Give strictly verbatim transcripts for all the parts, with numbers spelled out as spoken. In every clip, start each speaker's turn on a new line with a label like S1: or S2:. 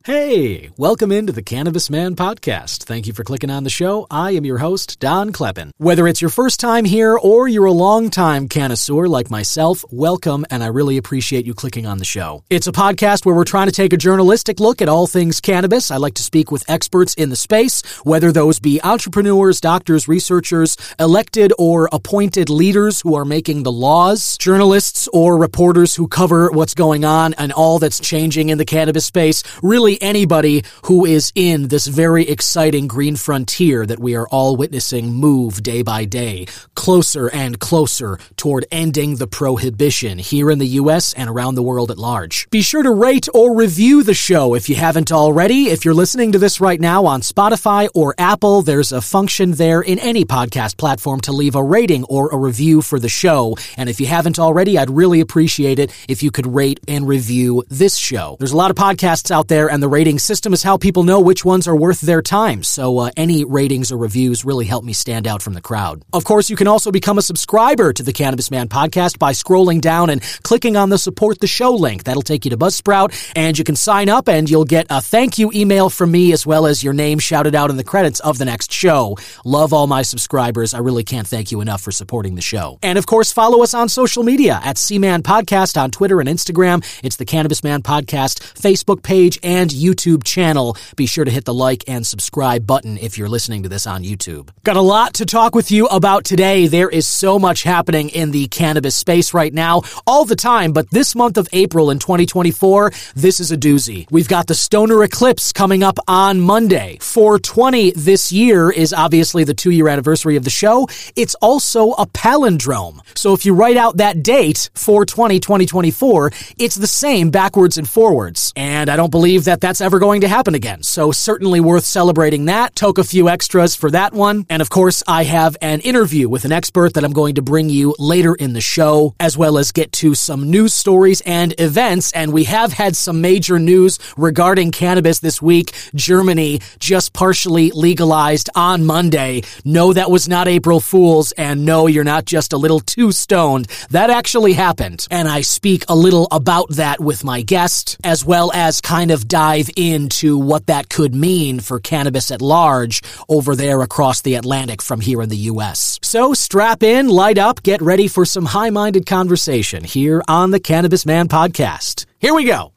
S1: Hey, welcome into the Cannabis Man Podcast. Thank you for clicking on the show. I am your host, Don Kleppen. Whether it's your first time here or you're a long-time connoisseur like myself, welcome, and I really appreciate you clicking on the show. It's a podcast where we're trying to take a journalistic look at all things cannabis. I like to speak with experts in the space, whether those be entrepreneurs, doctors, researchers, elected or appointed leaders who are making the laws, journalists or reporters who cover what's going on and all that's changing in the cannabis space. Really, anybody who is in this very exciting green frontier that we are all witnessing move day by day, closer and closer toward ending the prohibition here in the U S and around the world at large. Be sure to rate or review the show if you haven't already. If you're listening to this right now on Spotify or Apple, there's a function there in any podcast platform to leave a rating or a review for the show. And if you haven't already, I'd really appreciate it if you could rate and review this show. There's a lot of podcasts out there, and the rating system is how people know which ones are worth their time. So uh, any ratings or reviews really help me stand out from the crowd. Of course, you can also become a subscriber to the Cannabis Man Podcast by scrolling down and clicking on the support the show link. That'll take you to Buzzsprout, and you can sign up and you'll get a thank you email from me as well as your name shouted out in the credits of the next show. Love all my subscribers. I really can't thank you enough for supporting the show. And of course, follow us on social media at C-Man Podcast on Twitter and Instagram. It's the Cannabis Man Podcast Facebook page and YouTube channel. Be sure to hit the like and subscribe button if you're listening to this on YouTube. Got a lot to talk with you about today. There is so much happening in the cannabis space right now, all the time, but this month of April in twenty twenty-four, this is a doozy. We've got the Stoner Eclipse coming up on Monday. four twenty this year is obviously the two-year anniversary of the show. It's also a palindrome. So if you write out that date, four twenty twenty twenty-four, it's the same backwards and forwards. And I don't believe that that's ever going to happen again. So certainly worth celebrating that. Took a few extras for that one. And of course, I have an interview with an expert that I'm going to bring you later in the show, as well as get to some news stories and events. And we have had some major news regarding cannabis this week. Germany just partially legalized on Monday. No, that was not April Fool's. And no, you're not just a little too stoned. That actually happened. And I speak a little about that with my guest, as well as kind of dive into what that could mean for cannabis at large over there across the Atlantic from here in the U S. So strap in, light up, get ready for some high-minded conversation here on the Cannabis Man Podcast. Here we go.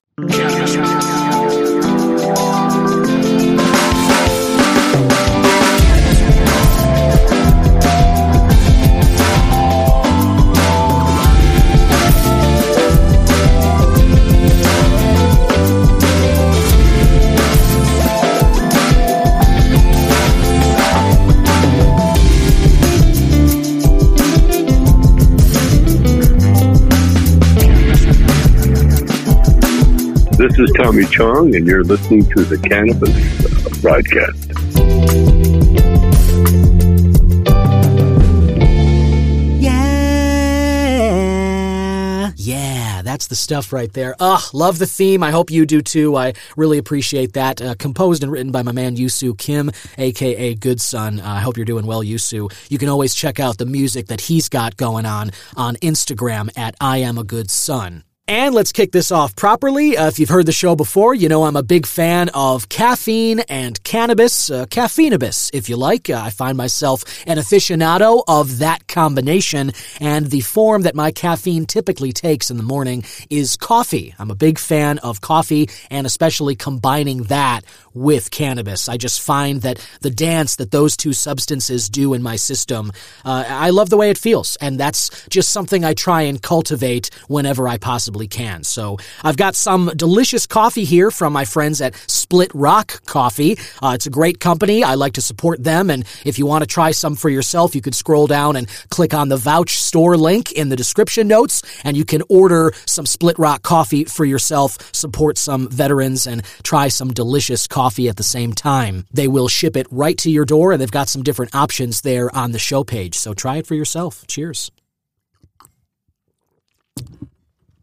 S2: This is Tommy Chong, and you're listening to the Cannabis Broadcast.
S1: Yeah. Yeah, that's the stuff right there. Ugh, love the theme. I hope you do too. I really appreciate that. Uh, composed and written by my man Yusu Kim, a k a. Good Son. Uh, I hope you're doing well, Yusu. You can always check out the music that he's got going on on Instagram at I Am a Good Son. And let's kick this off properly. Uh, if you've heard the show before, you know I'm a big fan of caffeine and cannabis, uh, caffeinabis, if you like. Uh, I find myself an aficionado of that combination, and the form that my caffeine typically takes in the morning is coffee. I'm a big fan of coffee, and especially combining that with cannabis. I just find that the dance that those two substances do in my system, uh, I love the way it feels, and that's just something I try and cultivate whenever I possibly can. So I've got some delicious coffee here from my friends at Split Rock Coffee. Uh, it's a great company. I like to support them, and if you want to try some for yourself, you could scroll down and click on the Vouch store link in the description notes, and you can order some Split Rock coffee for yourself, support some veterans, and try some delicious coffee at the same time. They will ship it right to your door, and they've got some different options there on the show page, so try it for yourself. Cheers.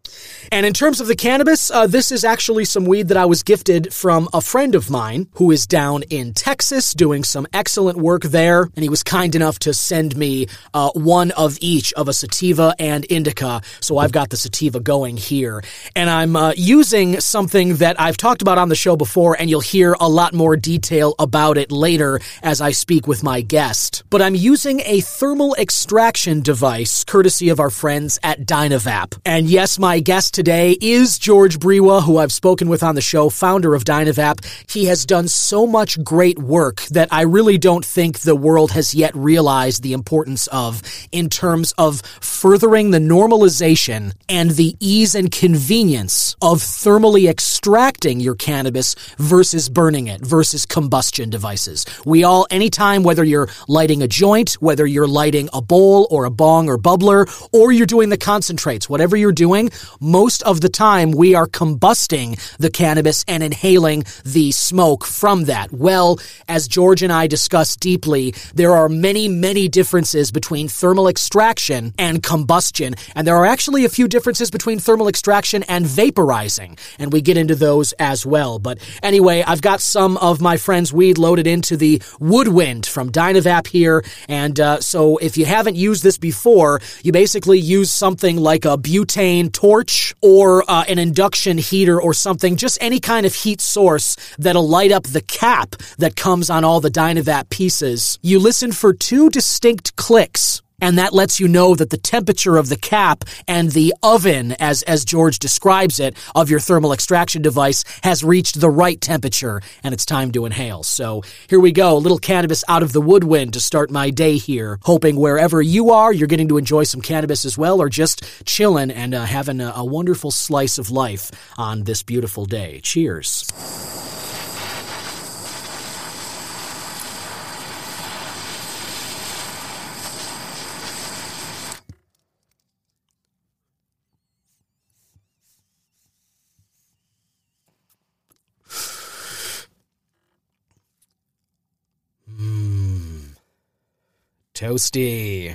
S1: And in terms of the cannabis, uh, this is actually some weed that I was gifted from a friend of mine who is down in Texas doing some excellent work there. And he was kind enough to send me uh, one of each of a sativa and indica. So I've got the sativa going here. And I'm uh, using something that I've talked about on the show before, and you'll hear a lot more detail about it later as I speak with my guest. But I'm using a thermal extraction device courtesy of our friends at Dynavap. And yes, my guest today is George Brewa, who I've spoken with on the show, founder of Dynavap. He has done so much great work that I really don't think the world has yet realized the importance of in terms of furthering the normalization and the ease and convenience of thermally extracting your cannabis versus burning it, versus combustion devices. We all, anytime, whether you're lighting a joint, whether you're lighting a bowl or a bong or bubbler, or you're doing the concentrates, whatever you're doing, most of the time we are combusting the cannabis and inhaling the smoke from that. Well, as George and I discussed deeply, there are many, many differences between thermal extraction and combustion, and there are actually a few differences between thermal extraction and vaporizing, and we get into those as well. But anyway, I've got some of my friend's weed loaded into the Woodwind from Dynavap here, and uh, so if you haven't used this before, you basically use something like a butane torch or uh, an induction heater or something, just any kind of heat source that'll light up the cap that comes on all the Dynavap pieces. You listen for two distinct clicks, and that lets you know that the temperature of the cap and the oven, as as George describes it, of your thermal extraction device has reached the right temperature, and it's time to inhale. So here we go, a little cannabis out of the Woodwind to start my day here, hoping wherever you are, you're getting to enjoy some cannabis as well, or just chilling and uh, having a, a wonderful slice of life on this beautiful day. Cheers. Toasty.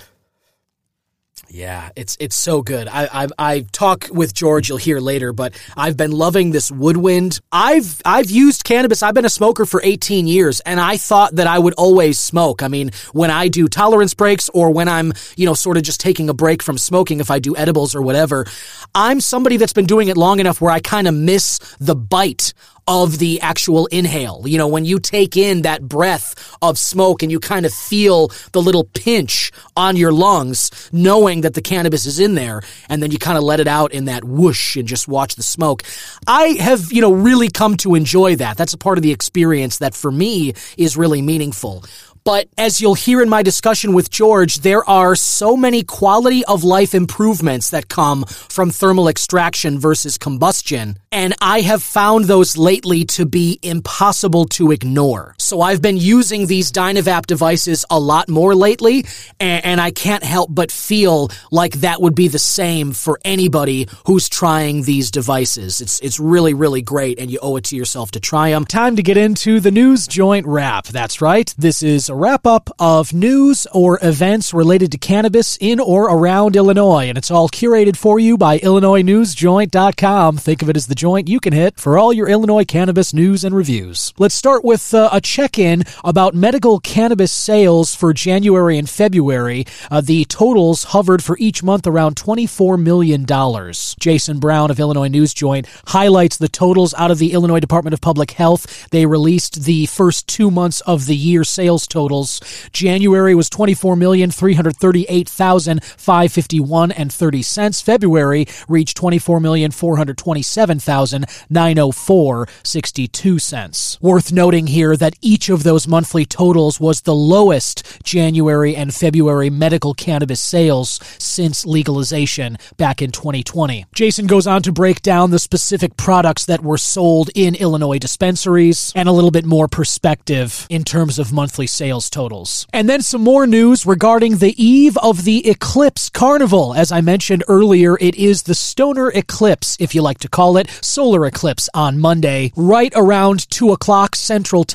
S1: Yeah, it's it's so good. I, I I talk with George, you'll hear later, but I've been loving this Woodwind. I've I've used cannabis. I've been a smoker for eighteen years, and I thought that I would always smoke. I mean, when I do tolerance breaks or when I'm, you know, sort of just taking a break from smoking, if I do edibles or whatever, I'm somebody that's been doing it long enough where I kind of miss the bite of the actual inhale. You know, when you take in that breath of smoke and you kind of feel the little pinch on your lungs, knowing that the cannabis is in there, and then you kind of let it out in that whoosh and just watch the smoke. I have, you know, really come to enjoy that. That's a part of the experience that for me is really meaningful. But as you'll hear in my discussion with George, there are so many quality of life improvements that come from thermal extraction versus combustion, and I have found those lately to be impossible to ignore. So I've been using these Dynavap devices a lot more lately, and, and I can't help but feel like that would be the same for anybody who's trying these devices. It's it's really, really great, and you owe it to yourself to try them. Time to get into the News Joint Wrap. That's right. This is a wrap-up of news or events related to cannabis in or around Illinois, and it's all curated for you by Illinois News Joint dot com. Think of it as the joint you can hit for all your Illinois cannabis news and reviews. Let's start with uh, a check-in about medical cannabis sales for January and February. Uh, the totals hovered for each month around twenty-four million dollars. Jason Brown of Illinois News Joint highlights the totals out of the Illinois Department of Public Health. They released the first two months of the year sales totals. January was twenty-four million three hundred thirty-eight thousand five hundred fifty-one dollars and thirty cents. February reached twenty-four million four hundred twenty-seven thousand nine hundred four dollars and sixty-two cents. Worth noting here that each of those monthly totals was the lowest January and February medical cannabis sales since legalization back in twenty twenty. Jason goes on to break down the specific products that were sold in Illinois dispensaries and a little bit more perspective in terms of monthly sales totals. And then some more news regarding the eve of the Eclipse Carnival. As I mentioned earlier, it is the Stoner Eclipse, if you like to call it, solar eclipse on Monday, right around two o'clock Central Time,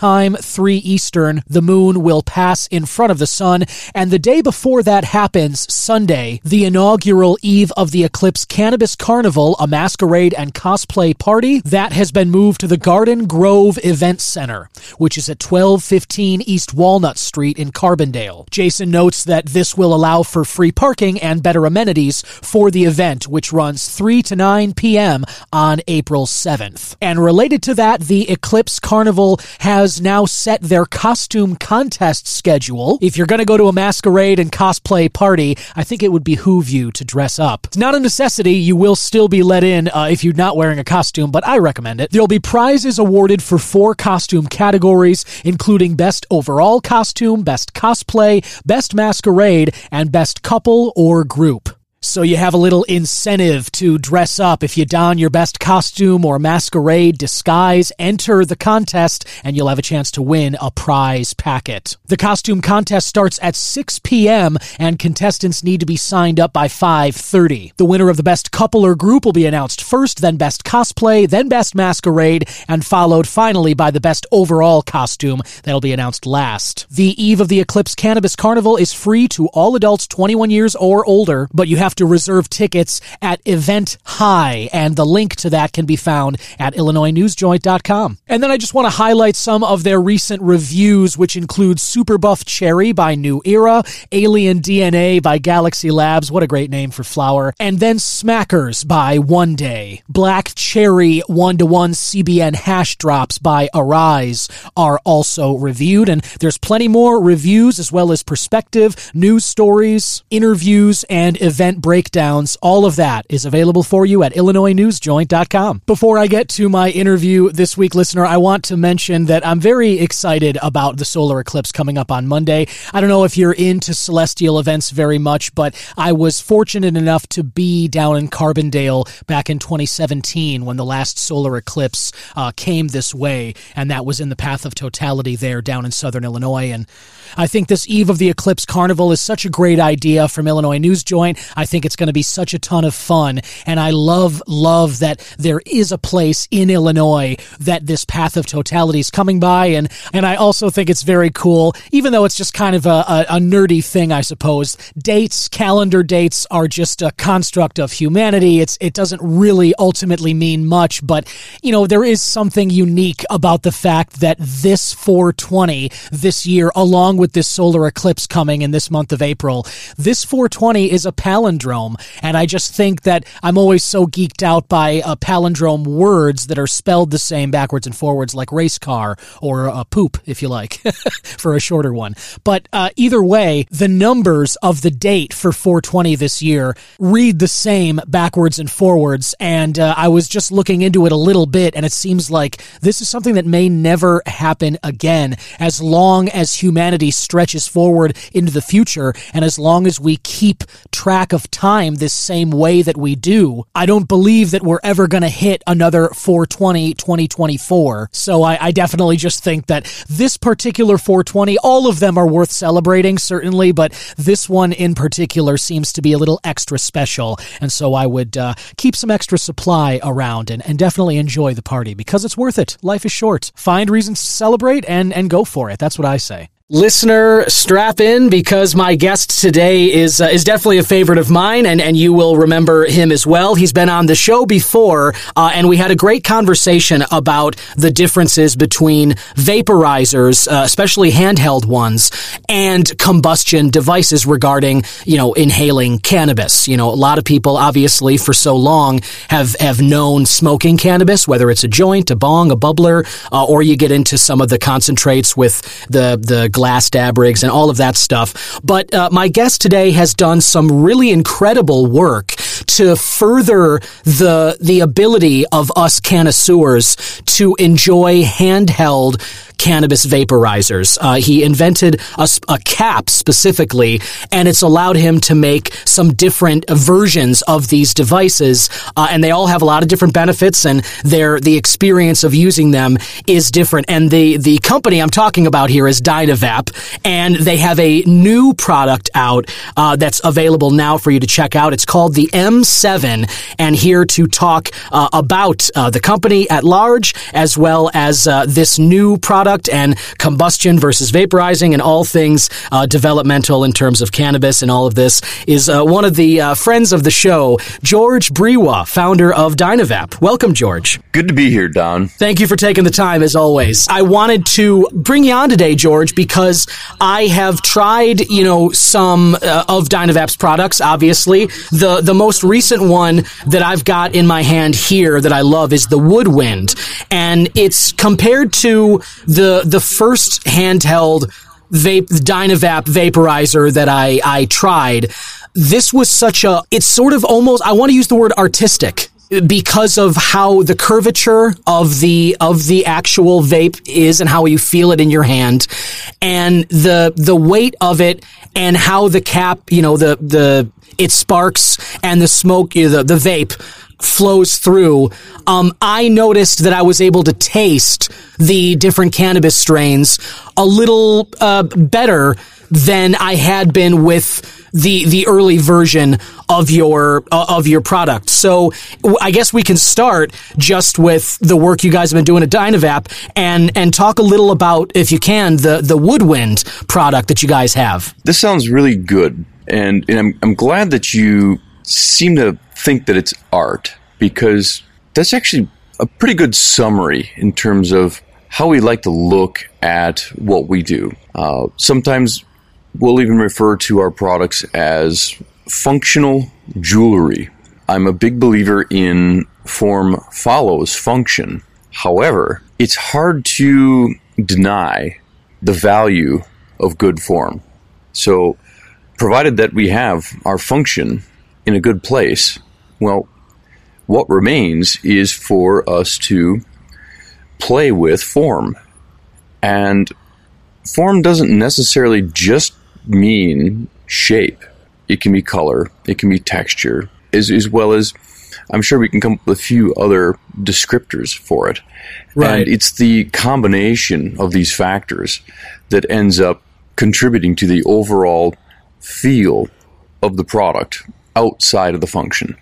S1: three Eastern, the moon will pass in front of the sun, and the day before that happens, Sunday, the inaugural eve of the eclipse Cannabis Carnival, a masquerade and cosplay party, that has been moved to the Garden Grove Event Center, which is at twelve fifteen East Walnut Street in Carbondale. Jason notes that this will allow for free parking and better amenities for the event, which runs three to nine p.m. on April seventh. And related to that, the Eclipse Carnival has now set their costume contest schedule. If you're going to go to a masquerade and cosplay party, I think it would behoove you to dress up. It's not a necessity. You will still be let in uh, if you're not wearing a costume, but I recommend it. There'll be prizes awarded for four costume categories, including Best Overall Costume, Best Cosplay, Best Masquerade, and Best Couple or Group. So you have a little incentive to dress up. If you don your best costume or masquerade disguise, enter the contest, and you'll have a chance to win a prize packet. The costume contest starts at six p.m., and contestants need to be signed up by five thirty. The winner of the best couple or group will be announced first, then best cosplay, then best masquerade, and followed finally by the best overall costume. That'll be announced last. The eve of the Eclipse Cannabis Carnival is free to all adults twenty-one years or older, but you have to reserve tickets at Event High, and the link to that can be found at illinois news joint dot com. And then I just want to highlight some of their recent reviews, which include Super Buff Cherry by New Era, Alien D N A by Galaxy Labs, what a great name for flower, and then Smackers by One Day. Black Cherry one-to-one C B N Hash Drops by Arise are also reviewed, and there's plenty more reviews as well as perspective, news stories, interviews, and event breakdowns. All of that is available for you at illinois news joint dot com. Before I get to my interview this week, listener, I want to mention that I'm very excited about the solar eclipse coming up on Monday. I don't know if you're into celestial events very much, but I was fortunate enough to be down in Carbondale back in twenty seventeen when the last solar eclipse uh, came this way, and that was in the path of totality there down in southern Illinois. And I think this eve of the Eclipse Carnival is such a great idea from Illinois News Joint. I think it's going to be such a ton of fun, and I love, love that there is a place in Illinois that this path of totality is coming by, and, and I also think it's very cool, even though it's just kind of a, a, a nerdy thing, I suppose. Dates, calendar dates are just a construct of humanity. It's It doesn't really ultimately mean much, but, you know, there is something unique about the fact that this four twenty this year, along with this solar eclipse coming in this month of April, this four twenty is a palindrome, and I just think that I'm always so geeked out by uh, palindrome words that are spelled the same backwards and forwards, like race car or uh, poop, if you like, for a shorter one. But uh, either way, the numbers of the date for four twenty this year read the same backwards and forwards, and uh, I was just looking into it a little bit, and it seems like this is something that may never happen again, as long as humanity stretches forward into the future, and as long as we keep track of time this same way that we do. I don't believe that we're ever going to hit another four twenty twenty twenty-four. So I, I definitely just think that this particular four twenty, all of them are worth celebrating, certainly, but this one in particular seems to be a little extra special. And so I would uh, keep some extra supply around and, and definitely enjoy the party, because it's worth it. Life is short. Find reasons to celebrate and, and go for it. That's what I say. Listener, strap in, because my guest today is uh, is definitely a favorite of mine, and, and you will remember him as well. He's been on the show before, uh, and we had a great conversation about the differences between vaporizers, uh, especially handheld ones, and combustion devices regarding, you know, inhaling cannabis. You know, a lot of people, obviously, for so long have, have known smoking cannabis, whether it's a joint, a bong, a bubbler, uh, or you get into some of the concentrates with the, the glass dab rigs and all of that stuff. But uh, my guest today has done some really incredible work to further the the ability of us connoisseurs to enjoy handheld cannabis vaporizers. Uh, he invented a, a cap specifically, and it's allowed him to make some different versions of these devices, uh, and they all have a lot of different benefits, and their the experience of using them is different. And the, the company I'm talking about here is Dynavap, and they have a new product out uh, that's available now for you to check out. It's called the M seven, and here to talk uh, about uh, the company at large, as well as uh, this new product product and combustion versus vaporizing and all things uh, developmental in terms of cannabis and all of this is uh, one of the uh, friends of the show, George Brewa, founder of Dynavap. Welcome, George.
S3: Good to be here, Don.
S1: Thank you for taking the time, as always. I wanted to bring you on today, George, because I have tried, you know, some uh, of Dynavap's products, obviously. The the most recent one that I've got in my hand here that I love is the Woodwind. And it's compared to the the first handheld vape Dynavap vaporizer that I, I tried. This was such a, it's sort of almost, I want to use the word artistic, because of how the curvature of the of the actual vape is and how you feel it in your hand, and the the weight of it, and how the cap, you know, the the it sparks and the smoke, you know, the the vape flows through. Um, I noticed that I was able to taste the different cannabis strains a little uh, better than I had been with the the early version of your uh, of your product. So I guess we can start just with the work you guys have been doing at Dynavap and and talk a little about, if you can, the the Woodwind product that you guys have.
S3: This sounds really good, and, and I'm I'm glad that you seem to think that it's art, because that's actually a pretty good summary in terms of how we like to look at what we do. Uh, sometimes we'll even refer to our products as functional jewelry. I'm a big believer in form follows function. However, it's hard to deny the value of good form. So, provided that we have our function in a good place, well, what remains is for us to play with form. And form doesn't necessarily just mean shape. It can be color, it can be texture, as, as well as, I'm sure we can come up with a few other descriptors for it.
S1: Right.
S3: And it's the combination of these factors that ends up contributing to the overall feel of the product outside of the function.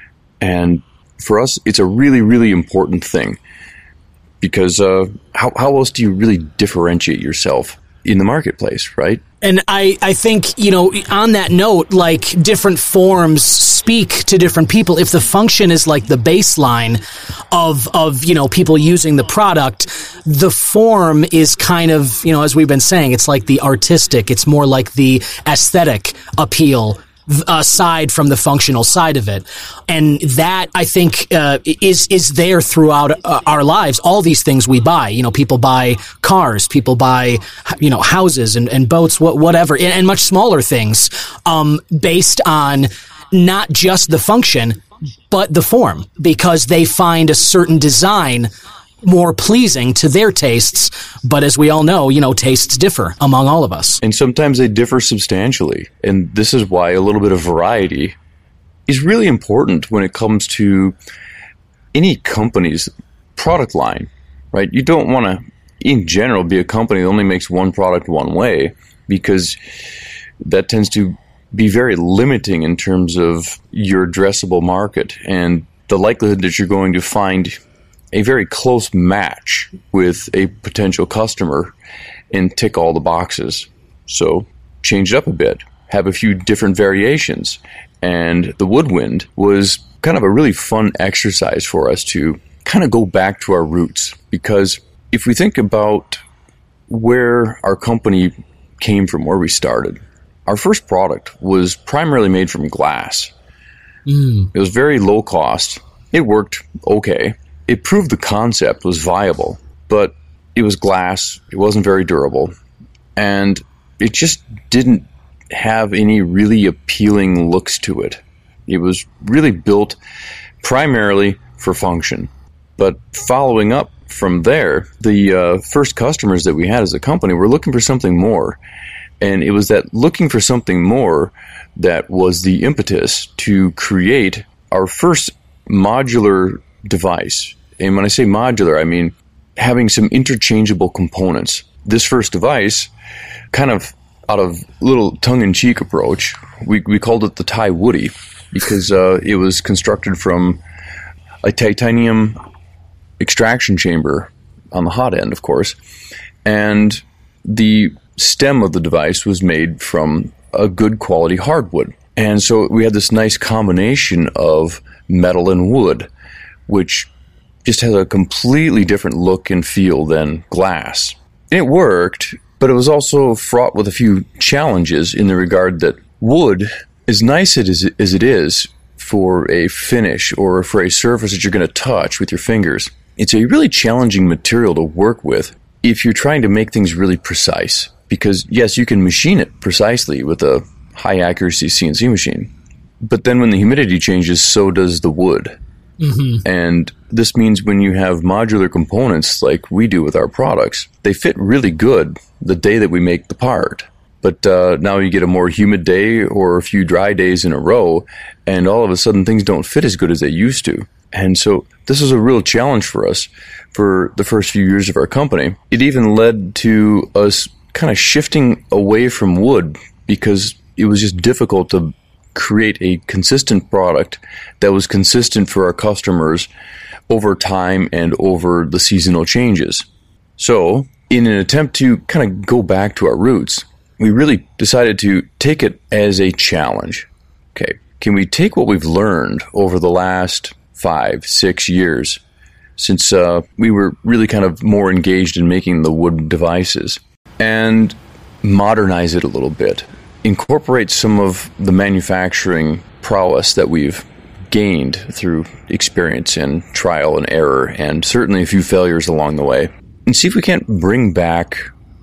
S3: And for us, it's a really, really important thing, because uh, how, how else do you really differentiate yourself in the marketplace, right?
S1: And I, I think, you know, on that note, like, different forms speak to different people. If the function is like the baseline of, of, you know, people using the product, the form is kind of, you know, as we've been saying, it's like the artistic, it's more like the aesthetic appeal aside from the functional side of it. And that, I think, uh, is is there throughout uh, our lives. All these things we buy, you know, people buy cars, people buy, you know, houses and, and boats, wh- whatever, and, and much smaller things, um, based on not just the function, but the form, because they find a certain design more pleasing to their tastes. But as we all know, you know, tastes differ among all of us.
S3: And sometimes they differ substantially. And this is why a little bit of variety is really important when it comes to any company's product line, right? You don't want to, in general, be a company that only makes one product one way, because that tends to be very limiting in terms of your addressable market and the likelihood that you're going to find a very close match with a potential customer and tick all the boxes. So change it up a bit, have a few different variations. And the Woodwind was kind of a really fun exercise for us to kind of go back to our roots. Because if we think about where our company came from, where we started, our first product was primarily made from glass. Mm. It was very low cost. It worked okay. It proved the concept was viable, but it was glass, it wasn't very durable, and it just didn't have any really appealing looks to it. It was really built primarily for function. But following up from there, the uh, first customers that we had as a company were looking for something more. And it was that looking for something more that was the impetus to create our first modular device. And when I say modular, I mean having some interchangeable components. This first device, kind of out of a little tongue-in-cheek approach, we, we called it the Ty Woody, because uh, it was constructed from a titanium extraction chamber on the hot end, of course, And the stem of the device was made from a good quality hardwood. And so we had this nice combination of metal and wood, which just has a completely different look and feel than glass. And it worked, but it was also fraught with a few challenges in the regard that wood, as nice as it is for a finish or for a surface that you're going to touch with your fingers, it's a really challenging material to work with if you're trying to make things really precise. Because, yes, you can machine it precisely with a high-accuracy C N C machine. But then when the humidity changes, so does the wood. Mm-hmm. And this means when you have modular components like we do with our products, they fit really good the day that we make the part. But uh, now you get a more humid day or a few dry days in a row, and all of a sudden things don't fit as good as they used to. And so this was a real challenge for us for the first few years of our company. It even led to us kind of shifting away from wood because it was just difficult to create a consistent product that was consistent for our customers over time and over the seasonal changes. So, in an attempt to kind of go back to our roots, we really decided to take it as a challenge. Okay, can we take what we've learned over the last five, six years since uh, we were really kind of more engaged in making the wood devices and modernize it a little bit? Incorporate some of the manufacturing prowess that we've gained through experience and trial and error, and certainly a few failures along the way, and see if we can't bring back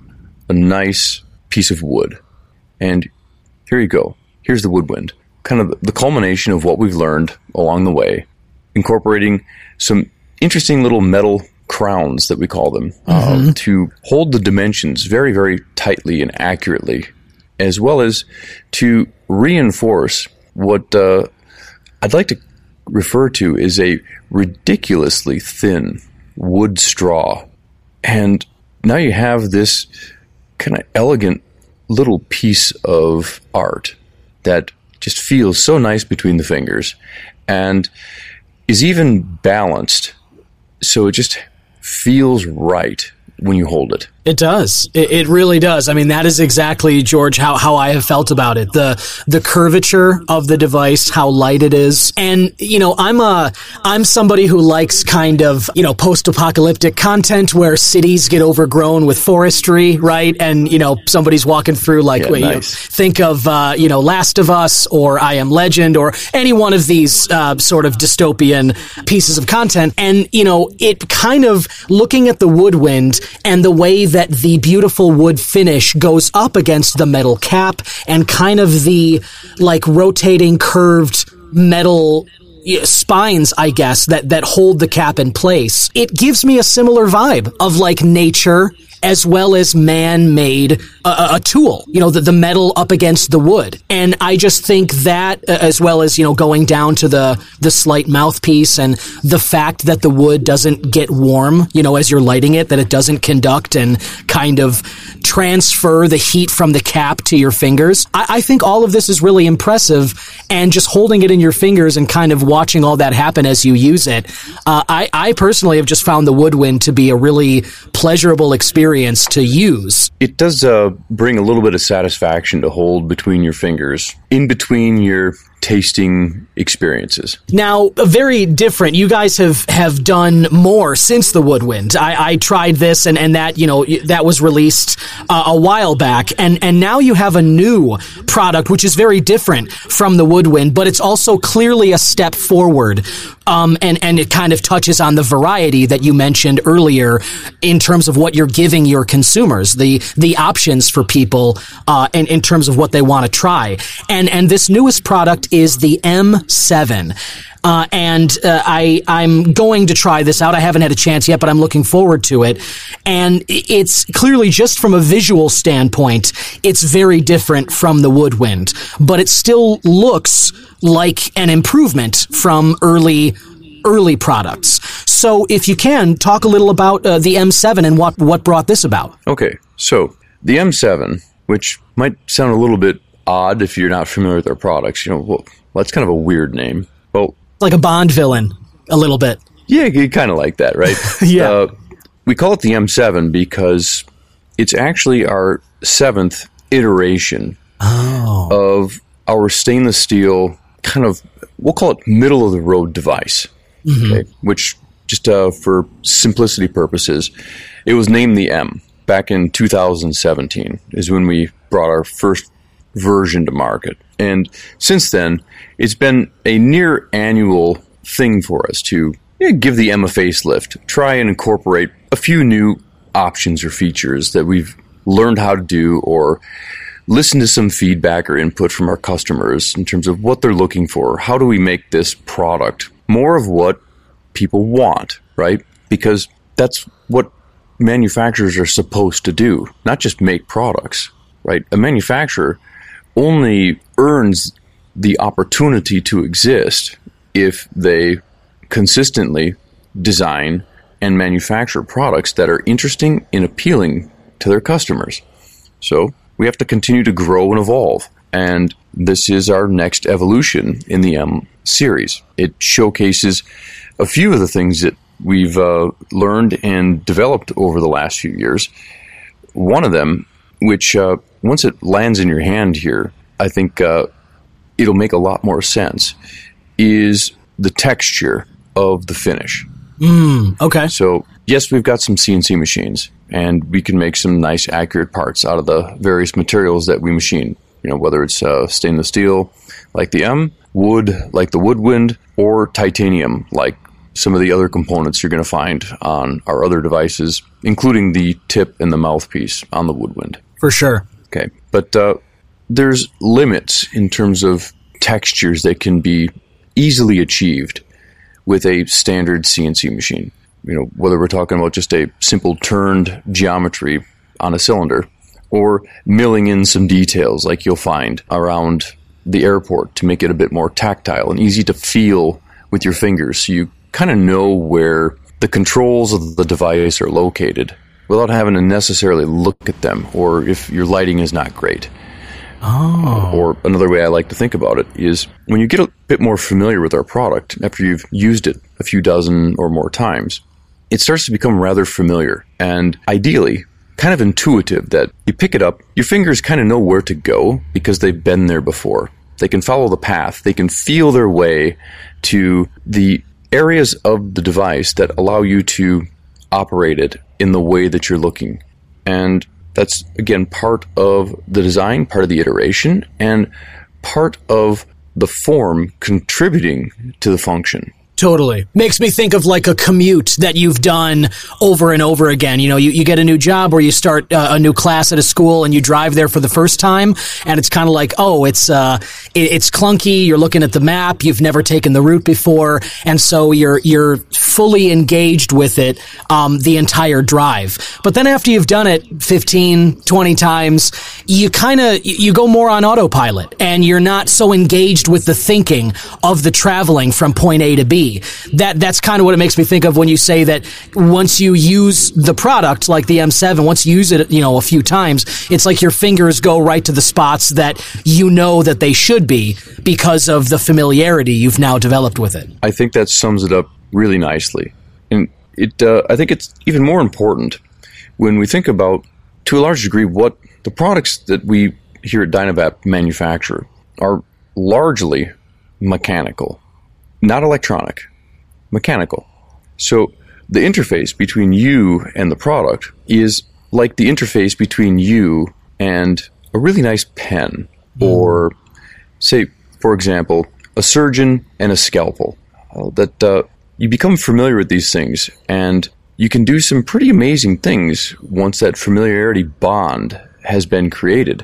S3: a nice piece of wood. And here you go. Here's the Woodwind. Kind of the culmination of what we've learned along the way, incorporating some interesting little metal crowns that we call them, mm-hmm. uh, to hold the dimensions very, very tightly and accurately, as well as to reinforce what uh, I'd like to refer to as a ridiculously thin wood straw. And now you have this kind of elegant little piece of art that just feels so nice between the fingers and is even balanced, so it just feels right when you hold it.
S1: It does. It, it really does. I mean, that is exactly, George, how, how I have felt about it. The the curvature of the device, how light it is. And, you know, I'm a, I'm somebody who likes kind of, you know, post-apocalyptic content where cities get overgrown with forestry, right? And, you know, somebody's walking through like,
S3: yeah,
S1: wait,
S3: nice.
S1: you know, think of, uh, you know, Last of Us or I Am Legend or any one of these uh, sort of dystopian pieces of content. And, you know, it kind of looking at the Woodwind and the way that that the beautiful wood finish goes up against the metal cap and kind of the like rotating curved metal spines, I guess, that, that hold the cap in place. It gives me a similar vibe of like nature as well as man-made uh, a tool, you know, the, the metal up against the wood. And I just think that, uh, as well as, you know, going down to the, the slight mouthpiece and the fact that the wood doesn't get warm, you know, as you're lighting it, that it doesn't conduct and kind of transfer the heat from the cap to your fingers. I, I think all of this is really impressive, and just holding it in your fingers and kind of watching all that happen as you use it. Uh, I, I personally have just found the Woodwind to be a really pleasurable experience to use.
S3: It does uh, bring a little bit of satisfaction to hold between your fingers, in between your tasting experiences.
S1: Now, very different. You guys have, have done more since the Woodwind. I, I tried this, and, and that, you know, that was released uh, a while back, and, and now you have a new product, which is very different from the Woodwind, but it's also clearly a step forward. Um, and, and it kind of touches on the variety that you mentioned earlier in terms of what you're giving your consumers, the, the options for people, uh, in, in terms of what they want to try. And, and this newest product is the M seven. Uh, and uh, I, I'm going to try this out. I haven't had a chance yet, but I'm looking forward to it. And it's clearly, just from a visual standpoint, it's very different from the Woodwind, but it still looks like an improvement from early early products. So if you can, talk a little about uh, the M seven and what, what brought this about.
S3: Okay, so the M seven, which might sound a little bit odd if you're not familiar with our products, you know, well, well that's kind of a weird name. Well,
S1: like a Bond villain, a little bit.
S3: Yeah, you kind of like that, right?
S1: Yeah.
S3: Uh, we call it the M seven because it's actually our seventh iteration
S1: oh.
S3: of our stainless steel kind of, we'll call it middle of the road device, mm-hmm. okay, which just uh, for simplicity purposes, it was named the M. Back in two thousand seventeen is when we brought our first version to market. And since then, it's been a near annual thing for us to yeah, give the M a facelift, try and incorporate a few new options or features that we've learned how to do, or listen to some feedback or input from our customers in terms of what they're looking for. How do we make this product more of what people want, right? Because that's what manufacturers are supposed to do, not just make products, right? A manufacturer only earns the opportunity to exist if they consistently design and manufacture products that are interesting and appealing to their customers. So we have to continue to grow and evolve. And this is our next evolution in the M series. It showcases a few of the things that we've uh, learned and developed over the last few years. One of them, which uh, once it lands in your hand here, I think uh, it'll make a lot more sense, is the texture of the finish.
S1: Mm, okay.
S3: So, yes, we've got some C N C machines, and we can make some nice, accurate parts out of the various materials that we machine. You know, whether it's uh, stainless steel, like the M, wood, like the Woodwind, or titanium, like some of the other components you're going to find on our other devices, including the tip and the mouthpiece on the Woodwind.
S1: For sure.
S3: Okay, but uh, there's limits in terms of textures that can be easily achieved with a standard C N C machine. You know, whether we're talking about just a simple turned geometry on a cylinder, or milling in some details like you'll find around the airport to make it a bit more tactile and easy to feel with your fingers, so you kind of know where the controls of the device are located without having to necessarily look at them, or if your lighting is not great.
S1: Oh.
S3: Or another way I like to think about it is when you get a bit more familiar with our product after you've used it a few dozen or more times, it starts to become rather familiar and ideally kind of intuitive, that you pick it up, your fingers kind of know where to go because they've been there before. They can follow the path. They can feel their way to the areas of the device that allow you to operate it in the way that you're looking. And that's, again, part of the design, part of the iteration, and part of the form contributing to the function.
S1: Totally. Makes me think of like a commute that you've done over and over again. You know, you, you get a new job or you start uh, a new class at a school and you drive there for the first time, and it's kind of like, oh, it's uh, it, it's clunky. You're looking at the map. You've never taken the route before, and so you're you're fully engaged with it um, the entire drive. But then after you've done it fifteen, twenty times, you kind of you go more on autopilot, and you're not so engaged with the thinking of the traveling from point A to B. That that's kind of what it makes me think of when you say that once you use the product like the M seven, once you use it, you know, a few times, it's like your fingers go right to the spots that you know that they should be because of the familiarity you've now developed with it.
S3: I think that sums it up really nicely. And it uh, I think it's even more important when we think about, to a large degree, what the products that we here at Dynavap manufacture are largely mechanical. Not electronic, mechanical. So the interface between you and the product is like the interface between you and a really nice pen, mm. or say, for example, a surgeon and a scalpel. Uh, that uh, you become familiar with these things, and you can do some pretty amazing things once that familiarity bond has been created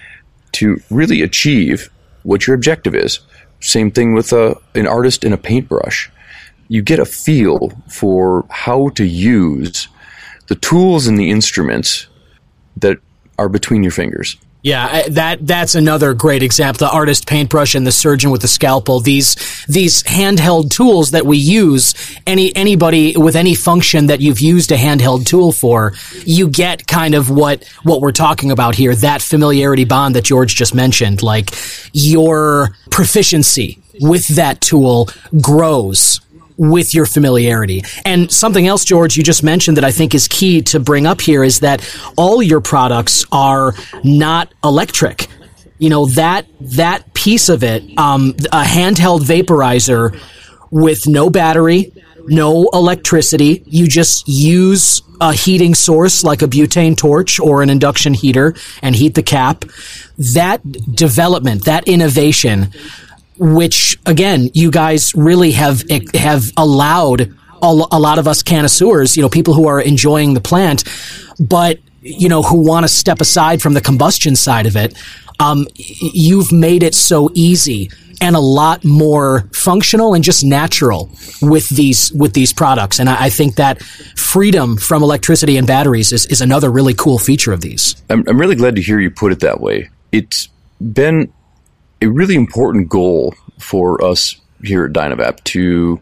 S3: to really achieve what your objective is. Same thing with a, an artist and a paintbrush. You get a feel for how to use the tools and the instruments that are between your fingers.
S1: Yeah, that that's another great example. The artist paintbrush and the surgeon with the scalpel. These these handheld tools that we use. Any anybody with any function that you've used a handheld tool for, you get kind of what what we're talking about here. That familiarity bond that George just mentioned. Like your proficiency with that tool grows with your familiarity. And something else, George, you just mentioned that I think is key to bring up here is that all your products are not electric. You know, that that piece of it, um, a handheld vaporizer with no battery, no electricity, you just use a heating source like a butane torch or an induction heater and heat the cap. That development, that innovation, which again, you guys really have have allowed a lot of us connoisseurs, you know, people who are enjoying the plant, but you know, who want to step aside from the combustion side of it. Um, you've made it so easy and a lot more functional and just natural with these with these products. And I, I think that freedom from electricity and batteries is, is another really cool feature of these.
S3: I'm, I'm really glad to hear you put it that way. It's been a really important goal for us here at Dynavap to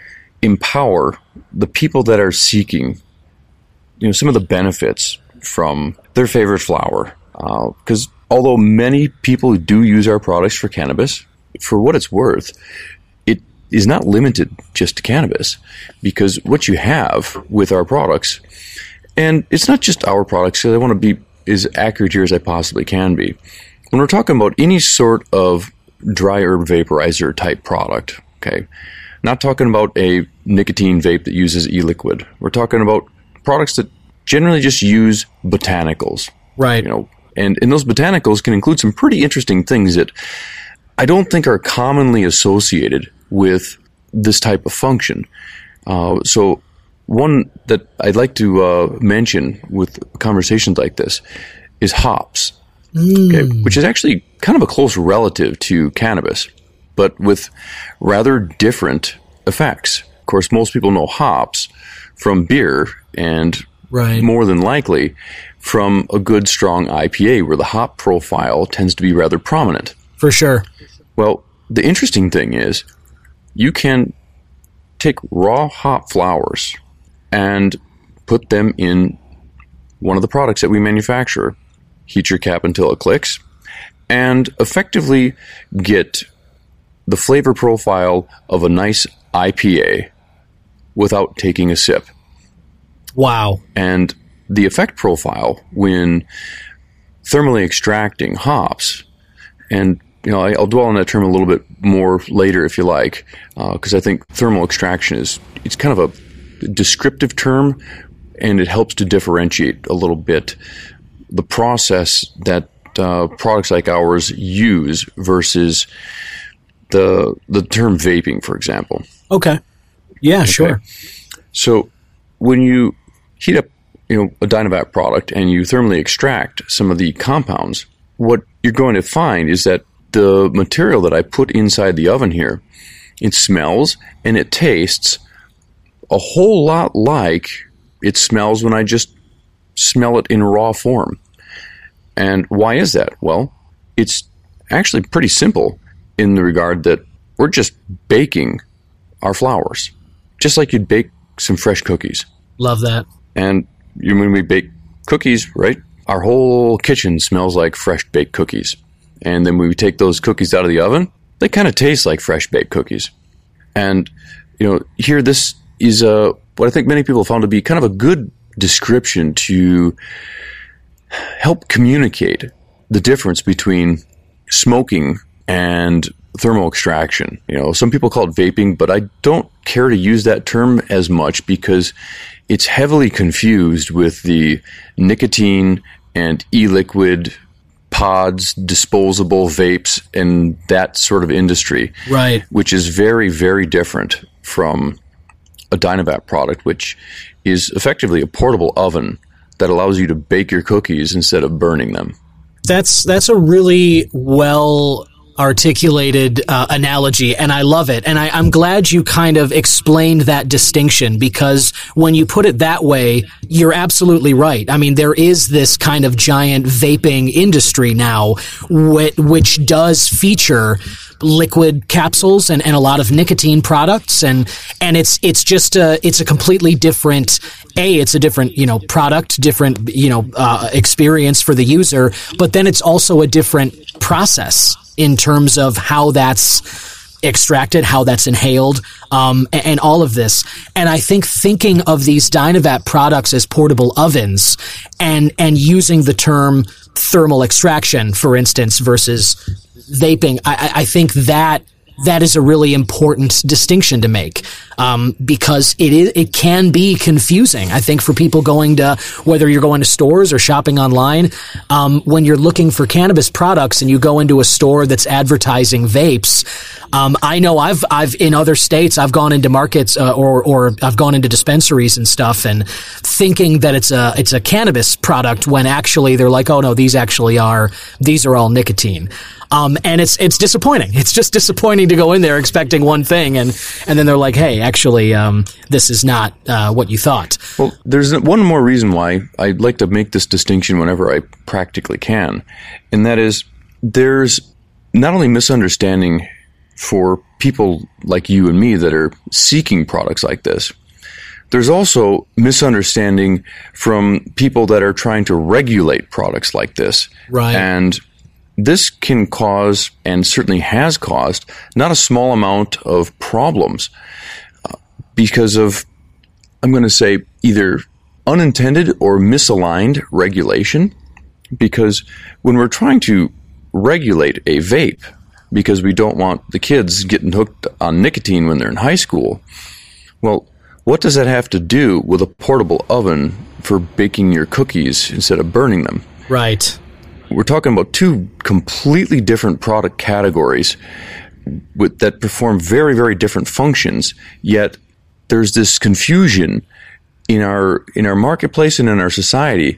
S3: empower the people that are seeking, you know, some of the benefits from their favorite flower. Because uh, although many people do use our products for cannabis, for what it's worth, it is not limited just to cannabis. Because what you have with our products, and it's not just our products, so I want to be as accurate here as I possibly can be. When we're talking about any sort of dry herb vaporizer type product, okay, not talking about a nicotine vape that uses e-liquid. We're talking about products that generally just use botanicals.
S1: Right.
S3: You know, and, and those botanicals can include some pretty interesting things that I don't think are commonly associated with this type of function. Uh, so one that I'd like to uh, mention with conversations like this is hops. Mm. Okay, which is actually kind of a close relative to cannabis, but with rather different effects. Of course, most people know hops from beer and
S1: right.
S3: more than likely from a good, strong I P A where the hop profile tends to be rather prominent.
S1: For sure.
S3: Well, the interesting thing is you can take raw hop flowers and put them in one of the products that we manufacture, heat your cap until it clicks, and effectively get the flavor profile of a nice I P A without taking a sip.
S1: Wow.
S3: And the effect profile when thermally extracting hops, and you know, I'll dwell on that term a little bit more later if you like, because uh, I think thermal extraction is it's kind of a descriptive term, and it helps to differentiate a little bit the process that uh, products like ours use versus the the term vaping, for example.
S1: Okay. Yeah, okay. Sure.
S3: So when you heat up, you know, a Dynavap product and you thermally extract some of the compounds, what you're going to find is that the material that I put inside the oven here, it smells and it tastes a whole lot like it smells when I just smell it in raw form. And why is that? Well, it's actually pretty simple in the regard that we're just baking our flowers, just like you'd bake some fresh cookies.
S1: Love that.
S3: And you, when we bake cookies, right, our whole kitchen smells like fresh baked cookies. And then when we take those cookies out of the oven, they kind of taste like fresh baked cookies. And, you know, here this is a, what I think many people found to be kind of a good description to help communicate the difference between smoking and thermal extraction. You know, some people call it vaping, but I don't care to use that term as much because it's heavily confused with the nicotine and e-liquid pods, disposable vapes, and that sort of industry.
S1: Right.
S3: Which is very, very different from a Dynavap product, which is effectively a portable oven that allows you to bake your cookies instead of burning them.
S1: That's that's a really well articulated uh, analogy, and I love it. And I, I'm glad you kind of explained that distinction, because when you put it that way, you're absolutely right. I mean, there is this kind of giant vaping industry now, wh- which does feature liquid capsules and, and a lot of nicotine products, and and it's it's just a it's a completely different a it's a different you know product, different you know uh, experience for the user, but then it's also a different process in terms of how that's extracted, how that's inhaled, um, and, and all of this. And I think thinking of these Dynavap products as portable ovens and, and using the term thermal extraction, for instance, versus vaping, I, I think that that is a really important distinction to make, um, because it is, it can be confusing. I think for people going to, whether you're going to stores or shopping online, um, when you're looking for cannabis products and you go into a store that's advertising vapes, um, I know I've, I've, in other states, I've gone into markets, uh, or, or I've gone into dispensaries and stuff and thinking that it's a, it's a cannabis product when actually they're like, oh no, these actually are, these are all nicotine. Um, and it's, it's disappointing. It's just disappointing to go in there expecting one thing and, and then they're like, hey, actually, um, this is not, uh, what you thought.
S3: Well, there's one more reason why I'd like to make this distinction whenever I practically can. And that is there's not only misunderstanding for people like you and me that are seeking products like this, there's also misunderstanding from people that are trying to regulate products like this.
S1: Right.
S3: And this can cause, and certainly has caused, not a small amount of problems uh, because of, I'm going to say, either unintended or misaligned regulation. Because when we're trying to regulate a vape, because we don't want the kids getting hooked on nicotine when they're in high school, well, what does that have to do with a portable oven for baking your cookies instead of burning them?
S1: Right.
S3: We're talking about two completely different product categories with, that perform very, very different functions, yet there's this confusion in our in our marketplace and in our society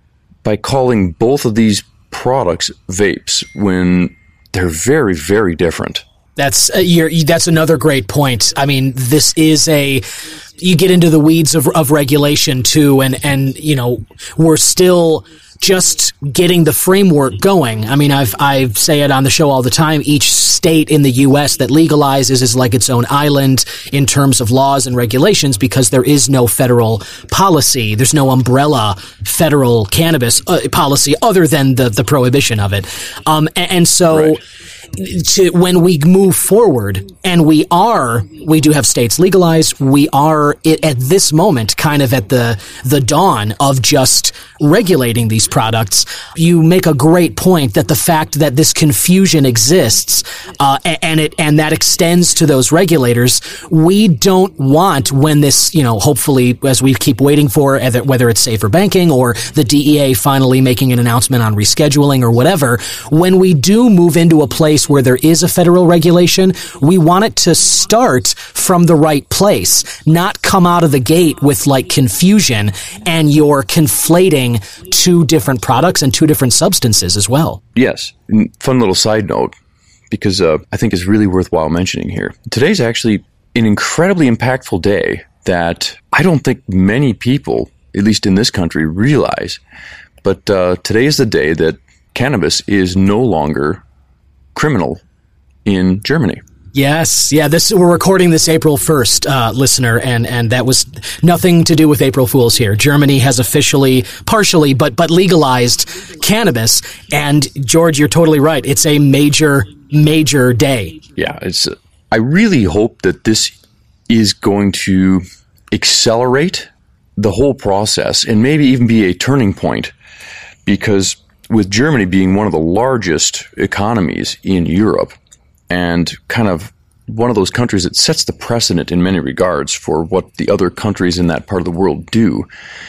S3: by calling both of these products vapes when they're very, very different.
S1: That's uh, you're, that's another great point. I mean, this is a you get into the weeds of of regulation too, and and you know we're still just getting the framework going. I mean, I've I say it on the show all the time. Each state in the U S that legalizes is like its own island in terms of laws and regulations because there is no federal policy. There's no umbrella federal cannabis uh, policy other than the the prohibition of it. Um, and, and so. Right. To, when we move forward, and we are, we do have states legalized, we are it, at this moment kind of at the the dawn of just regulating these products. You make a great point that the fact that this confusion exists, uh, and it and that extends to those regulators, we don't want when this, you know, hopefully as we keep waiting for, whether it's safer banking or the D E A finally making an announcement on rescheduling or whatever, when we do move into a place where there is a federal regulation, we want it to start from the right place, not come out of the gate with like confusion and you're conflating two different products and two different substances as well.
S3: Yes. Fun little side note, because uh, I think it's really worthwhile mentioning here. Today's actually an incredibly impactful day that I don't think many people, at least in this country, realize. But uh, today is the day that cannabis is no longer criminal in Germany.
S1: Yes. Yeah, this we're recording this April first, uh, listener, and, and that was nothing to do with April Fools here. Germany has officially, partially, but but legalized cannabis. And, George, you're totally right. It's a major, major day.
S3: Yeah, it's. Uh, I really hope that this is going to accelerate the whole process and maybe even be a turning point, because with Germany being one of the largest economies in Europe and kind of one of those countries that sets the precedent in many regards for what the other countries in that part of the world do,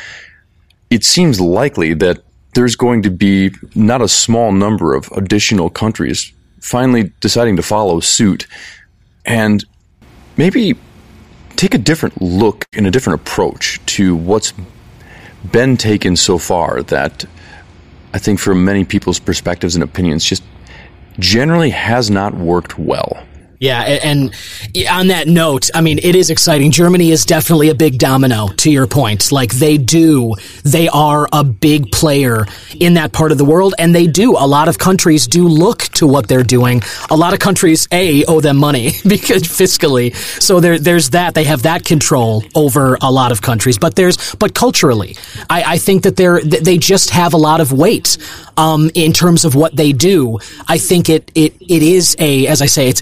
S3: it seems likely that there's going to be not a small number of additional countries finally deciding to follow suit and maybe take a different look and a different approach to what's been taken so far that I think from many people's perspectives and opinions just generally has not worked well.
S1: Yeah, and on that note, I mean, it is exciting. Germany is definitely a big domino, to your point. Like, they do, they are a big player in that part of the world, and they do. A lot of countries do look to what they're doing. A lot of countries, A, owe them money because fiscally. So there, there's that. They have that control over a lot of countries. But there's, but culturally, I, I think that they're, they just have a lot of weight um, in terms of what they do. I think it, it, it is a, as I say, it's, it's a domino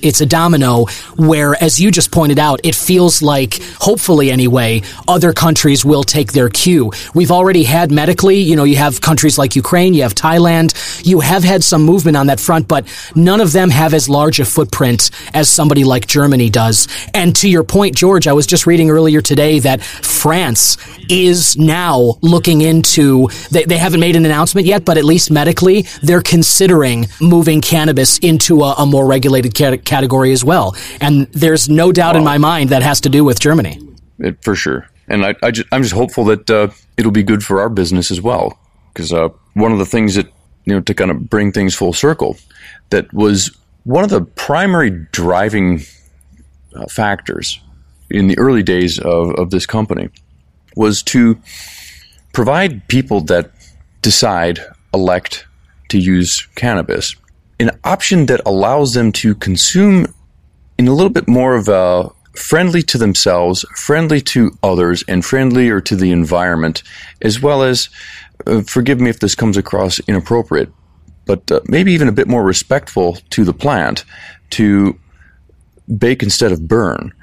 S1: domino where, as you just pointed out, it feels like, hopefully anyway, other countries will take their cue. We've already had medically, you know, you have countries like Ukraine, you have Thailand, you have had some movement on that front, but none of them have as large a footprint as somebody like Germany does. And to your point, George, I was just reading earlier today that France is now looking into, they, they haven't made an announcement yet, but at least medically, they're considering moving cannabis into a, a more regulated cat- category as well. And there's no doubt wow. in my mind that has to do with Germany.
S3: It, for sure. And I, I just, I'm just hopeful that uh, it'll be good for our business as well. Because uh, one of the things that, you know, to kind of bring things full circle, that was one of the primary driving uh, factors in the early days of, of this company was to provide people that decide, elect to use cannabis an option that allows them to consume in a little bit more of a friendly to themselves, friendly to others, and friendlier to the environment, as well as, uh, forgive me if this comes across inappropriate, but uh, maybe even a bit more respectful to the plant, to bake instead of burn,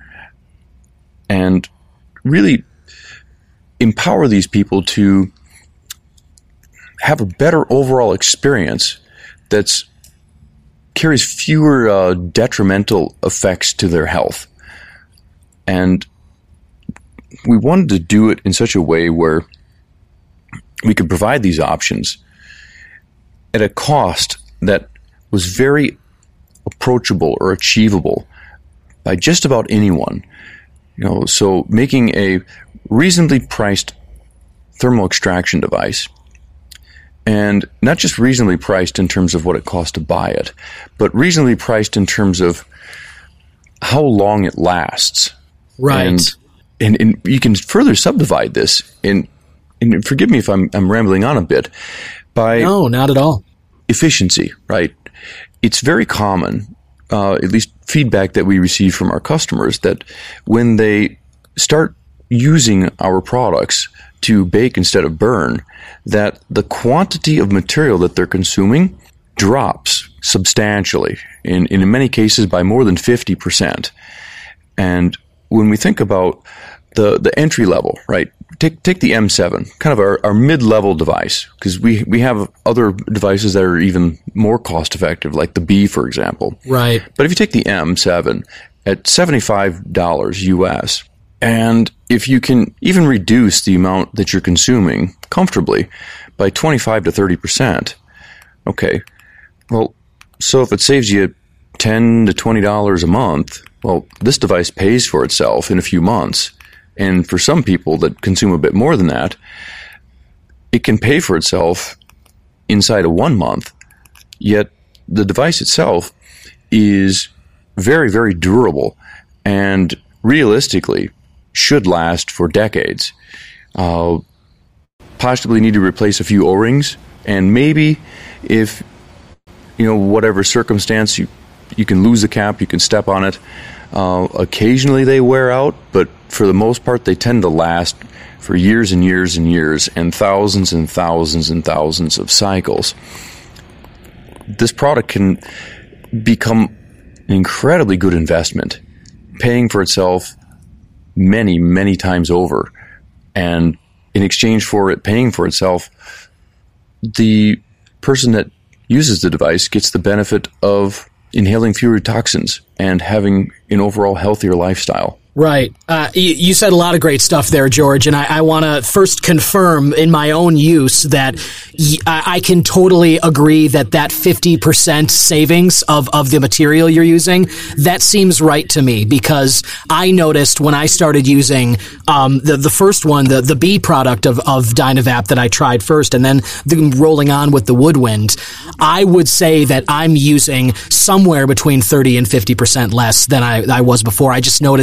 S3: and really empower these people to have a better overall experience that's carries fewer uh, detrimental effects to their health. And we wanted to do it in such a way where we could provide these options at a cost that was very approachable or achievable by just about anyone. You know, so making a reasonably priced thermal extraction device, and not just reasonably priced in terms of what it costs to buy it, but reasonably priced in terms of how long it lasts.
S1: Right.
S3: And, and, and you can further subdivide this, and, and forgive me if I'm, I'm rambling on a bit, by
S1: no, not at all.
S3: Efficiency, right? It's very common, uh, at least feedback that we receive from our customers, that when they start using our products to bake instead of burn, that the quantity of material that they're consuming drops substantially, in, in many cases by more than fifty percent. And when we think about the, the entry level, right, take take the M seven, kind of our, our mid-level device, because we, we have other devices that are even more cost-effective, like the B, for example.
S1: Right.
S3: But if you take the M seven at seventy-five dollars U S, and if you can even reduce the amount that you're consuming comfortably by twenty-five to thirty percent, okay, well, so if it saves you ten to twenty dollars a month, well, this device pays for itself in a few months. And for some people that consume a bit more than that, it can pay for itself inside of one month. Yet the device itself is very, very durable and realistically should last for decades. Uh, possibly need to replace a few O-rings, and maybe if, you know, whatever circumstance, you, you can lose the cap, you can step on it. Uh, occasionally they wear out, but for the most part they tend to last for years and years and years and thousands and thousands and thousands of cycles. This product can become an incredibly good investment, paying for itself many, many times over. And in exchange for it paying for itself, the person that uses the device gets the benefit of inhaling fewer toxins and having an overall healthier lifestyle.
S1: Right. Uh, you, you said a lot of great stuff there, George, and I, I want to first confirm in my own use that y- I can totally agree that that fifty percent savings of, of the material you're using, that seems right to me, because I noticed when I started using um, the, the first one, the, the B product of, of Dynavap that I tried first, and then the, rolling on with the Woodwind, I would say that I'm using somewhere between thirty and fifty percent less than I, I was before. I just noticed that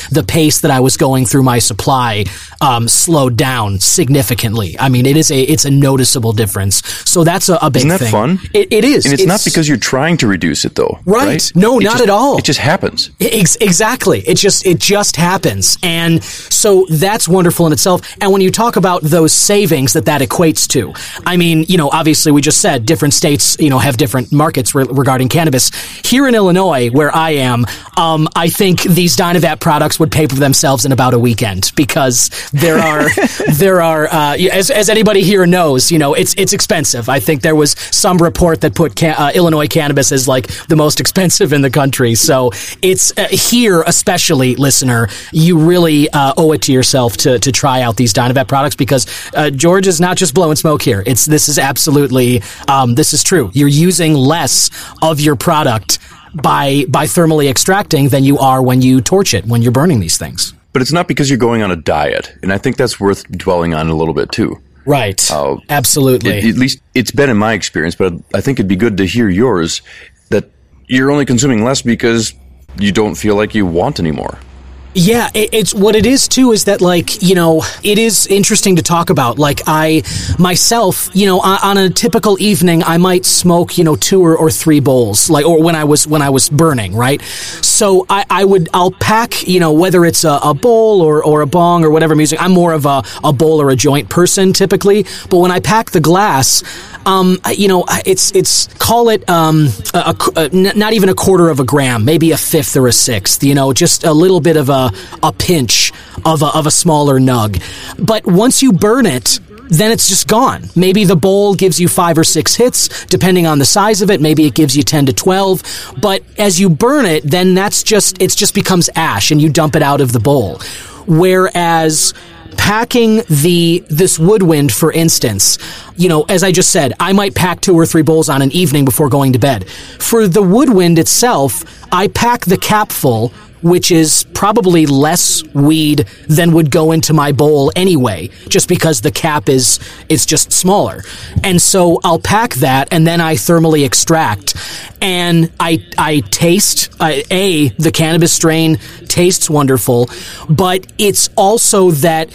S1: the pace that I was going through my supply um, slowed down significantly. I mean, it is a it's a noticeable difference. So that's a, a big thing.
S3: Isn't that fun?
S1: It, it is.
S3: And it's, it's not because you're trying to reduce it, though.
S1: Right.
S3: right?
S1: No,
S3: it
S1: not
S3: just,
S1: at all.
S3: It just happens.
S1: Ex- exactly. It just it just happens. And so that's wonderful in itself. And when you talk about those savings that that equates to, I mean, you know, obviously we just said different states, you know, have different markets re- regarding cannabis. Here in Illinois, where I am, um, I think these Dynavap products would pay for themselves in about a weekend, because there are there are uh, as as anybody here knows, you know, it's it's expensive. I think there was some report that put ca- uh, Illinois cannabis as like the most expensive in the country. So it's uh, here, especially, listener, you really uh, owe it to yourself to to try out these Dynavap products, because uh, George is not just blowing smoke here. It's this is absolutely um, this is true. You're using less of your product by by thermally extracting than you are when you torch it, when you're burning these things.
S3: But it's not because you're going on a diet, and I think that's worth dwelling on a little bit too.
S1: Right.
S3: Uh,
S1: Absolutely.
S3: It, at least it's been in my experience, but I think it'd be good to hear yours, that you're only consuming less because you don't feel like you want anymore.
S1: Yeah, it, it's what it is too, is that, like, you know, it is interesting to talk about. Like, I myself, you know, on, on a typical evening, I might smoke, you know, two or, or three bowls, like, or when I was when I was burning, right? So I, I would I'll pack, you know, whether it's a, a bowl or, or a bong or whatever music. I'm more of a, a bowl or a joint person typically, but when I pack the glass, um, you know, it's it's call it um, a, a, a, not even a quarter of a gram, maybe a fifth or a sixth, you know, just a little bit of a a pinch of a, of a smaller nug. But once you burn it, then it's just gone. Maybe the bowl gives you five or six hits, depending on the size of it. Maybe it gives you ten to twelve. But as you burn it, then that's just, it just becomes ash, and you dump it out of the bowl. Whereas packing the this woodwind, for instance, you know, as I just said, I might pack two or three bowls on an evening before going to bed. For the woodwind itself, I pack the cap full, which is probably less weed than would go into my bowl anyway, just because the cap is is just smaller. And so I'll pack that, and then I thermally extract, and I I taste, uh, A, the cannabis strain tastes wonderful, but it's also that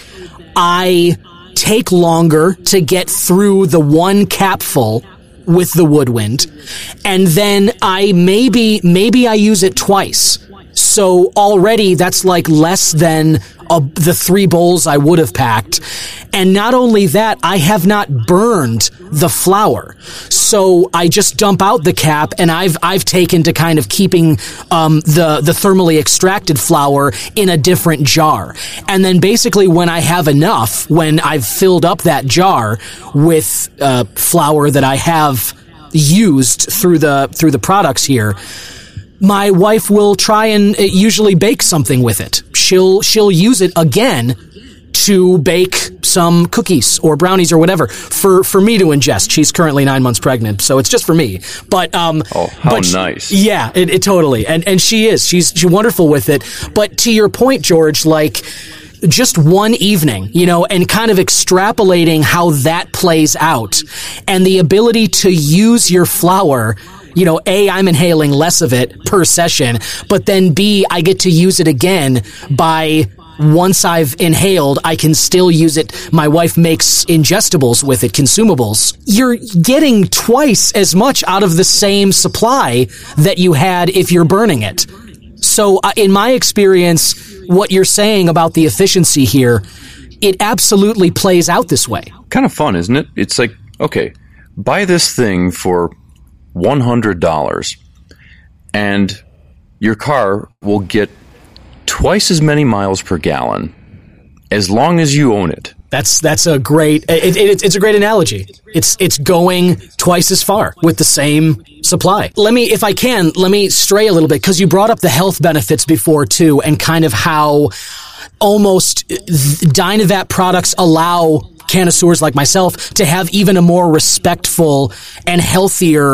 S1: I take longer to get through the one capful with the woodwind, and then I maybe maybe I use it twice. So already that's like less than a, the three bowls I would have packed. And not only that, I have not burned the flower. So I just dump out the cap, and I've I've taken to kind of keeping um, the, the thermally extracted flower in a different jar. And then basically when I have enough, when I've filled up that jar with uh, flower that I have used through the through the products here, my wife will try and uh, usually bake something with it. She'll she'll use it again to bake some cookies or brownies or whatever for, for me to ingest. She's currently nine months pregnant, so it's just for me. But um,
S3: oh, how
S1: but she,
S3: nice!
S1: Yeah, it, it totally, and and she is she's she's wonderful with it. But to your point, George, like, just one evening, you know, and kind of extrapolating how that plays out, and the ability to use your flower. You know, A, I'm inhaling less of it per session, but then B, I get to use it again by, once I've inhaled, I can still use it. My wife makes ingestibles with it, consumables. You're getting twice as much out of the same supply that you had if you're burning it. So uh, in my experience, what you're saying about the efficiency here, it absolutely plays out this way.
S3: Kind of fun, isn't it? It's like, okay, buy this thing for one hundred dollars, and your car will get twice as many miles per gallon as long as you own it.
S1: That's that's a great it, it, it's a great analogy. It's it's going twice as far with the same supply. Let me, if I can, let me stray a little bit, because you brought up the health benefits before too, and kind of how almost Dynavap products allow connoisseurs like myself to have even a more respectful and healthier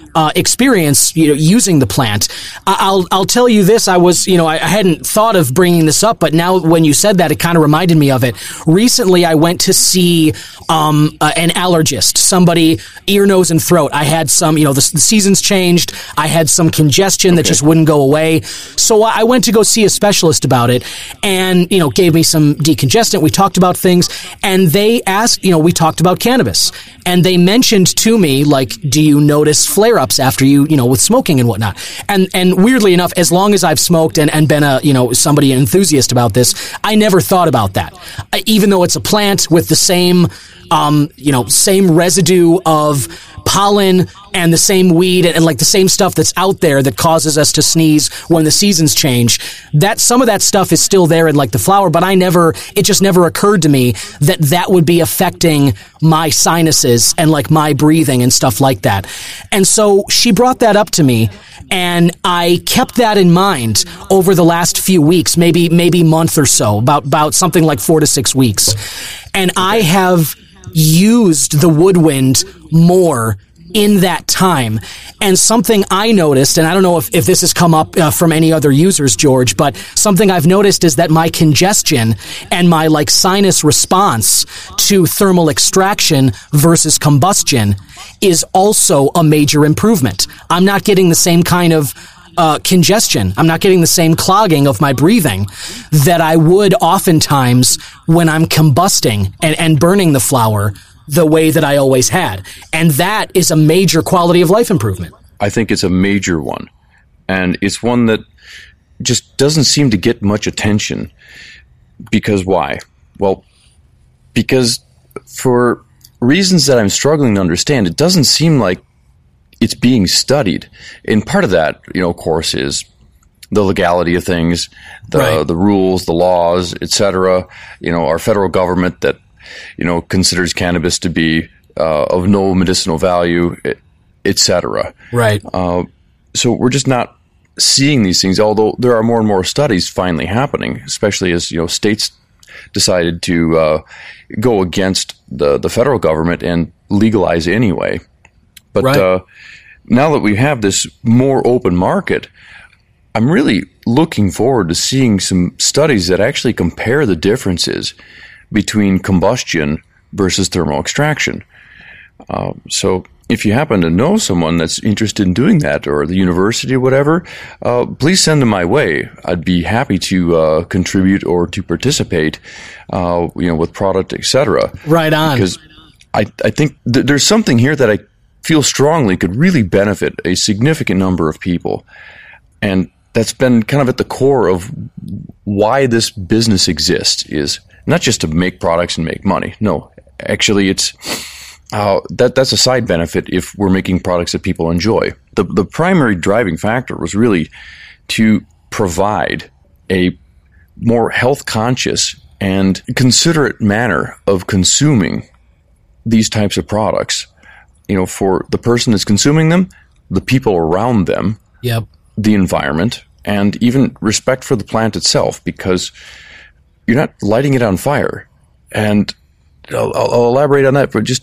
S1: uh, experience, you know, using the plant. I'll I'll tell you this. I was, you know, I, I hadn't thought of bringing this up, but now when you said that, it kind of reminded me of it. Recently, I went to see um, uh, an allergist, somebody ear, nose, and throat. I had some, you know, the, the seasons changed. I had some congestion okay. that just wouldn't go away. So I went to go see a specialist about it, and you know, gave me some decongestant. We talked about things, and they asked, you know, we talked about cannabis, and they mentioned to me, like, do you notice flare-ups after you, you know, with smoking and whatnot? And and weirdly enough, as long as I've smoked and, and been a, you know, somebody enthusiast about this, I never thought about that. I, even though it's a plant with the same, um, you know, same residue of pollen and the same weed and, and like the same stuff that's out there that causes us to sneeze when the seasons change, that some of that stuff is still there in like the flower, but I never, it just never occurred to me that that would be affecting my sinuses and like my breathing and stuff like that. And so she brought that up to me, and I kept that in mind over the last few weeks, maybe, maybe month or so, about, about something like four to six weeks. And I have used the woodwind more in that time. And something I noticed, and I don't know if, if this has come up uh, from any other users, George, but something I've noticed is that my congestion and my like sinus response to thermal extraction versus combustion is also a major improvement. I'm not getting the same kind of Uh, congestion. I'm not getting the same clogging of my breathing that I would oftentimes when I'm combusting and, and burning the flower the way that I always had. And that is a major quality of life improvement.
S3: I think it's a major one. And it's one that just doesn't seem to get much attention. Because why? Well, because for reasons that I'm struggling to understand, it doesn't seem like it's being studied. And part of that, you know, of course, is the legality of things, the right. the rules, the laws, et cetera. You know, our federal government that, you know, considers cannabis to be uh, of no medicinal value, et cetera.
S1: Right.
S3: Uh, so we're just not seeing these things, although there are more and more studies finally happening, especially as, you know, states decided to uh, go against the, the federal government and legalize anyway. But right. uh, now that we have this more open market, I'm really looking forward to seeing some studies that actually compare the differences between combustion versus thermal extraction. Uh, so if you happen to know someone that's interested in doing that, or the university or whatever, uh, please send them my way. I'd be happy to uh, contribute or to participate, uh, you know, with product, et cetera.
S1: Right on.
S3: Because I, I think th- there's something here that I feel strongly could really benefit a significant number of people. And that's been kind of at the core of why this business exists, is not just to make products and make money. No, actually it's uh, that that's a side benefit if we're making products that people enjoy. The the primary driving factor was really to provide a more health conscious and considerate manner of consuming these types of products. You know, for the person that's consuming them, the people around them,
S1: yep.
S3: the environment, and even respect for the plant itself, because you're not lighting it on fire. And I'll, I'll elaborate on that for just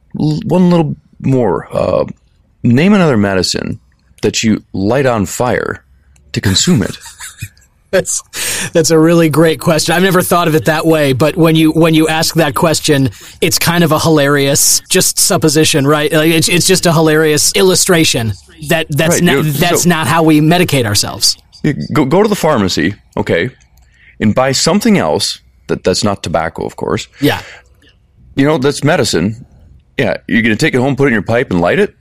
S3: one little more. Uh, name another medicine that you light on fire to consume it.
S1: That's that's a really great question. I've never thought of it that way, but when you when you ask that question, it's kind of a hilarious just supposition, right? Like it's it's just a hilarious illustration that that's
S3: right.
S1: not that's so, not how we medicate ourselves.
S3: Go go to the pharmacy, okay, and buy something else that that's not tobacco, of course.
S1: Yeah,
S3: you know, that's medicine. Yeah, you're going to take it home, put it in your pipe, and light it.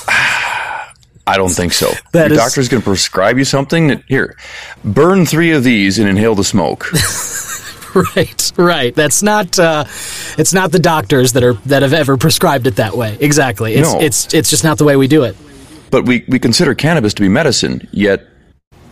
S3: I don't think so.
S1: That
S3: Your
S1: is...
S3: doctor's going to prescribe you something that, here, burn three of these and inhale the smoke.
S1: Right, right. That's not. Uh, it's not the doctors that are that have ever prescribed it that way. Exactly. It's
S3: no.
S1: it's it's just not the way we do it.
S3: But we we consider cannabis to be medicine, yet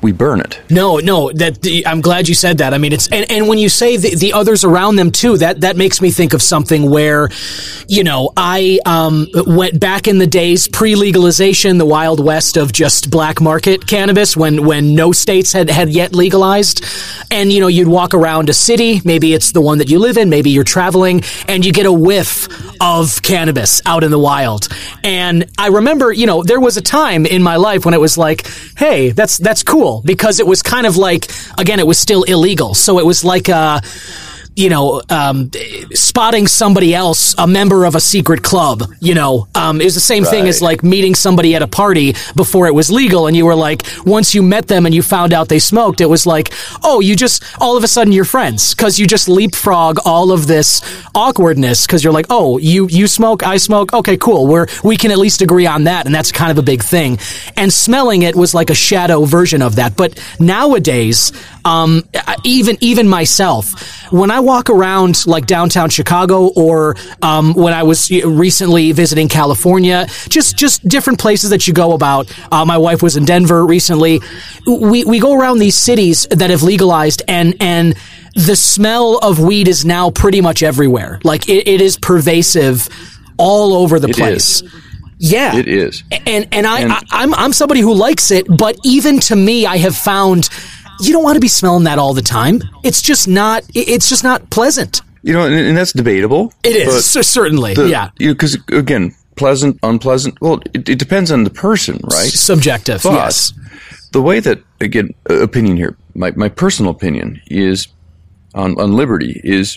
S3: we burn it.
S1: No, no, that the, I'm glad you said that. I mean, it's and, and when you say the, the others around them too, that that makes me think of something where, you know, I um, went back in the days pre-legalization, the Wild West of just black market cannabis, when when no states had had yet legalized, and you know, you'd walk around a city, maybe it's the one that you live in, maybe you're traveling, and you get a whiff of cannabis out in the wild. And I remember, you know, there was a time in my life when it was like, hey, that's that's cool, because it was kind of like, again, it was still illegal. So it was like a, you know, um, spotting somebody else, a member of a secret club, you know, um, it was the same right. thing as like meeting somebody at a party before it was legal. And you were like, once you met them and you found out they smoked, it was like, oh, you just, all of a sudden you're friends, because you just leapfrog all of this awkwardness, because you're like, oh, you, you smoke, I smoke. Okay, cool. We're, we can at least agree on that. And that's kind of a big thing. And smelling it was like a shadow version of that. But nowadays, um, even, even myself, when I walk around like downtown Chicago, or um, when I was recently visiting California, just just different places that you go about. Uh, my wife was in Denver recently. We we go around these cities that have legalized, and and the smell of weed is now pretty much everywhere. Like it, it is pervasive all over the
S3: it
S1: place.
S3: Is.
S1: Yeah,
S3: it is.
S1: And and I,
S3: and
S1: I I'm I'm somebody who likes it, but even to me, I have found, you don't want to be smelling that all the time. It's just not, it's just not pleasant.
S3: You know, and, and that's debatable.
S1: It is, so certainly,
S3: the,
S1: yeah.
S3: Because, you know, again, pleasant, unpleasant, well, it, it depends on the person, right?
S1: Subjective,
S3: but
S1: yes.
S3: The way that, again, opinion here, my, my personal opinion is on, on liberty is,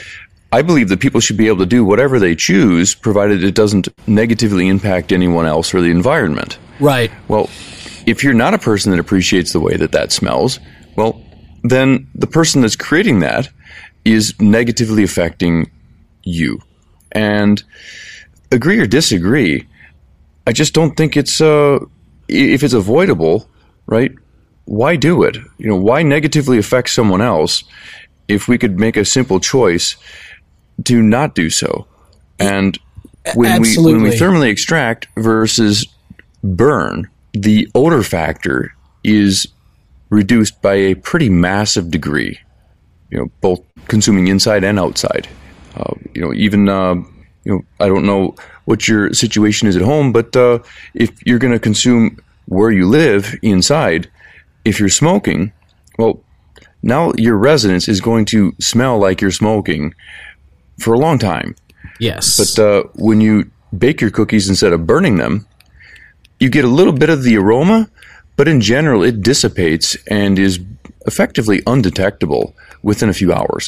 S3: I believe that people should be able to do whatever they choose, provided it doesn't negatively impact anyone else or the environment.
S1: Right.
S3: Well, if you're not a person that appreciates the way that that smells, well, then the person that's creating that is negatively affecting you. And agree or disagree, I just don't think it's, uh, if it's avoidable, right, why do it? You know, why negatively affect someone else if we could make a simple choice to not do so? And when
S1: Absolutely.
S3: we when we thermally extract versus burn, the odor factor is reduced by a pretty massive degree, you know, both consuming inside and outside. Uh, you know, even, uh, you know, I don't know what your situation is at home, but uh, if you're going to consume where you live inside, if you're smoking, well, now your residence is going to smell like you're smoking for a long time.
S1: Yes.
S3: But uh, when you bake your cookies instead of burning them, you get a little bit of the aroma, but in general, it dissipates and is effectively undetectable within a few hours.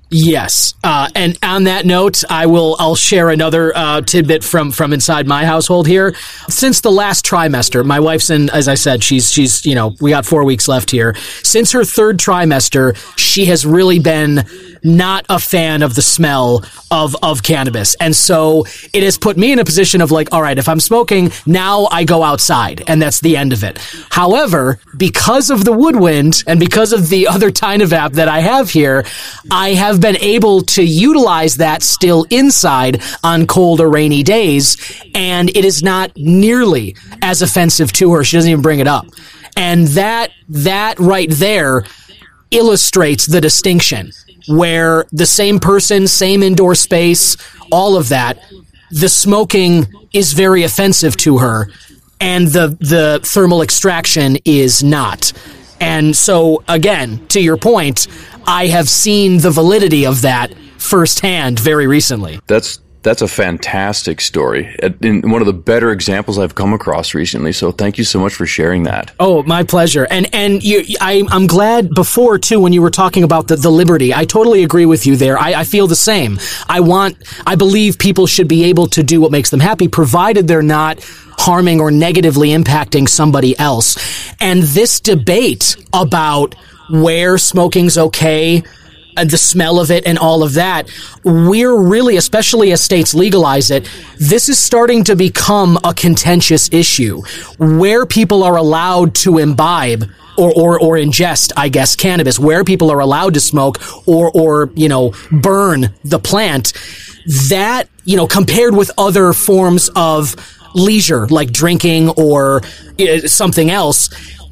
S1: Yes, uh, and on that note, I will. I'll share another uh, tidbit from from inside my household here. Since the last trimester, my wife's in. As I said, she's she's you know we got four weeks left here. Since her third trimester, she has really been not a fan of the smell of of cannabis, and so it has put me in a position of like, all right, if I'm smoking now, I go outside, and that's the end of it. However, because of the woodwind and because of the other Tynavap that I have here, I have been able to utilize that still inside on cold or rainy days, and it is not nearly as offensive to her. She doesn't even bring it up. And that that right there illustrates the distinction, where the same person, same indoor space, all of that, the smoking is very offensive to her, and the the thermal extraction is not. And so, again, to your point, I have seen the validity of that firsthand very recently.
S3: That's that's a fantastic story, and one of the better examples I've come across recently. So thank you so much for sharing that.
S1: Oh, my pleasure. And and you, I, I'm glad before, too, when you were talking about the, the liberty, I totally agree with you there. I, I feel the same. I want, I believe people should be able to do what makes them happy, provided they're not harming or negatively impacting somebody else. And this debate about where smoking's okay, and the smell of it and all of that, we're really, especially as states legalize it, this is starting to become a contentious issue where people are allowed to imbibe or, or, or ingest, I guess, cannabis, where people are allowed to smoke or, or, you know, burn the plant. That, you know, compared with other forms of leisure like drinking or uh, something else,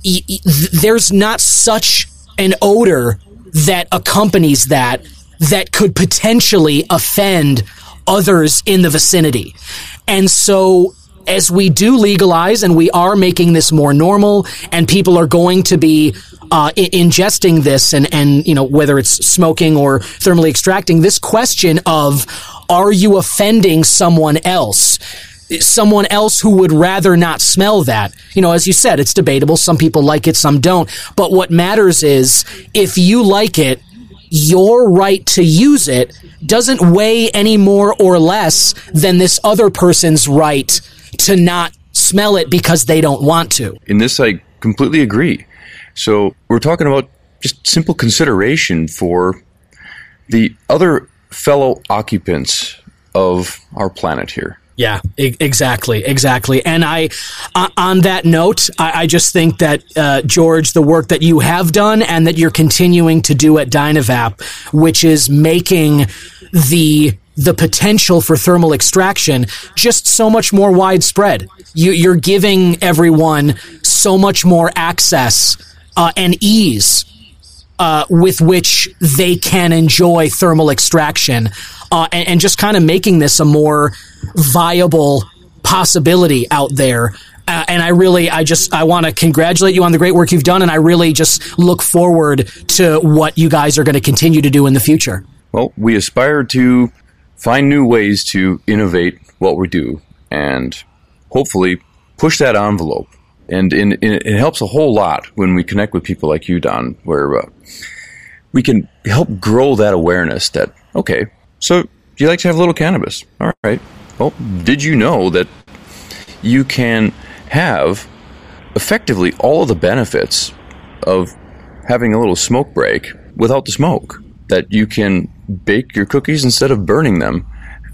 S1: y- y- there's not such an odor that accompanies that that could potentially offend others in the vicinity. And so as we do legalize and we are making this more normal and people are going to be uh, I- ingesting this and, and, you know, whether it's smoking or thermally extracting, this question of, are you offending someone else? Someone else who would rather not smell that. You know, as you said, it's debatable. Some people like it, some don't. But what matters is if you like it, your right to use it doesn't weigh any more or less than this other person's right to not smell it because they don't want to.
S3: In this, I completely agree. So we're talking about just simple consideration for the other fellow occupants of our planet here.
S1: Yeah, e- exactly, exactly. And I, uh, on that note, I, I just think that, uh, George, the work that you have done and that you're continuing to do at Dynavap, which is making the the potential for thermal extraction just so much more widespread. You, you're giving everyone so much more access uh, and ease uh, with which they can enjoy thermal extraction. Uh, and, and just kind of making this a more viable possibility out there. Uh, and I really, I just, I want to congratulate you on the great work you've done. And I really just look forward to what you guys are going to continue to do in the future.
S3: Well, we aspire to find new ways to innovate what we do and hopefully push that envelope. And in, in, it helps a whole lot when we connect with people like you, Don, where uh, we can help grow that awareness that, okay, so you like to have a little cannabis. All right. Well, did you know that you can have effectively all of the benefits of having a little smoke break without the smoke? That you can bake your cookies instead of burning them,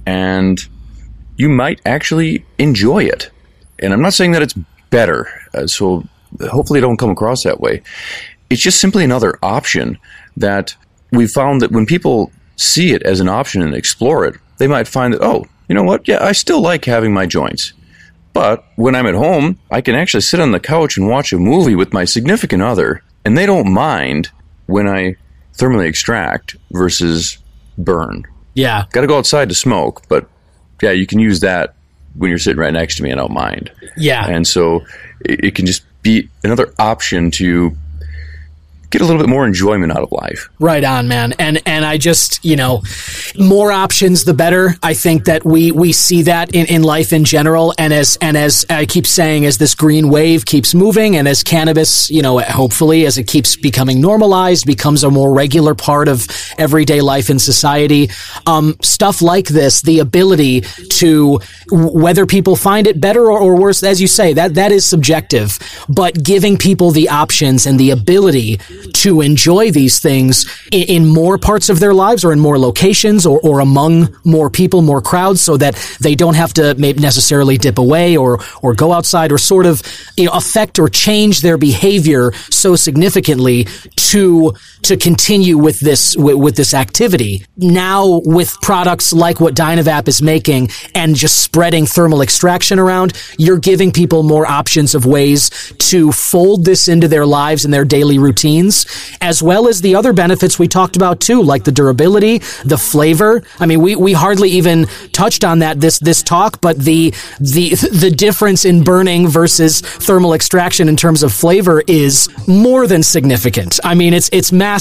S3: and you might actually enjoy it. And I'm not saying that it's better, uh, so hopefully it don't come across that way. It's just simply another option that we found that when people see it as an option and explore it, they might find that, oh, you know what? Yeah, I still like having my joints. But when I'm at home, I can actually sit on the couch and watch a movie with my significant other, and they don't mind when I thermally extract versus burn.
S1: Yeah.
S3: Got to go outside to smoke, but yeah, you can use that when you're sitting right next to me and I don't mind.
S1: Yeah.
S3: And so it, it can just be another option to get a little bit more enjoyment out of life.
S1: Right on, man. And and I just, you know, more options, the better. I think that we we see that in, in life in general. And as and as I keep saying, as this green wave keeps moving and as cannabis, you know, hopefully as it keeps becoming normalized, becomes a more regular part of everyday life in society, um, stuff like this, the ability to, whether people find it better or, or worse, as you say, that that is subjective, but giving people the options and the ability to enjoy these things in, in more parts of their lives or in more locations or, or among more people, more crowds, so that they don't have to maybe necessarily dip away or, or go outside or sort of, you know, affect or change their behavior so significantly to to continue with this with, with this activity. Now, with products like what Dynavap is making and just spreading thermal extraction around, you're giving people more options of ways to fold this into their lives and their daily routines, as well as the other benefits we talked about too, like the durability, the flavor. I mean, we, we hardly even touched on that this this talk, but the the the difference in burning versus thermal extraction in terms of flavor is more than significant. I mean, it's it's massive.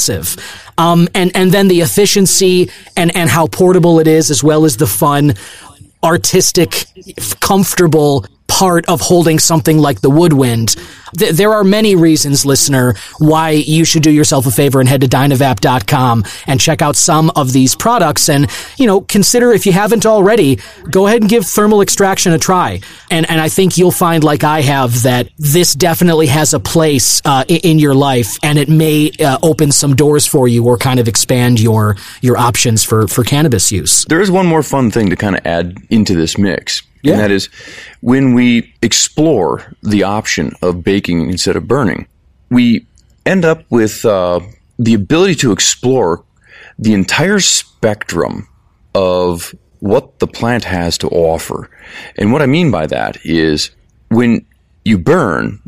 S1: Um, and, and then the efficiency and, and how portable it is, as well as the fun, artistic, comfortable part of holding something like the Woodwind. Th- there are many reasons, listener, why you should do yourself a favor and head to Dynavap dot com and check out some of these products. And, you know, consider, if you haven't already, go ahead and give thermal extraction a try. And and I think you'll find, like I have, that this definitely has a place uh, in your life, and it may uh, open some doors for you or kind of expand your your options for, for cannabis use.
S3: There is one more fun thing to kind of add into this mix.
S1: Yeah.
S3: And that is when we explore the option of baking instead of burning, we end up with uh, the ability to explore the entire spectrum of what the plant has to offer. And what I mean by that is when you burn,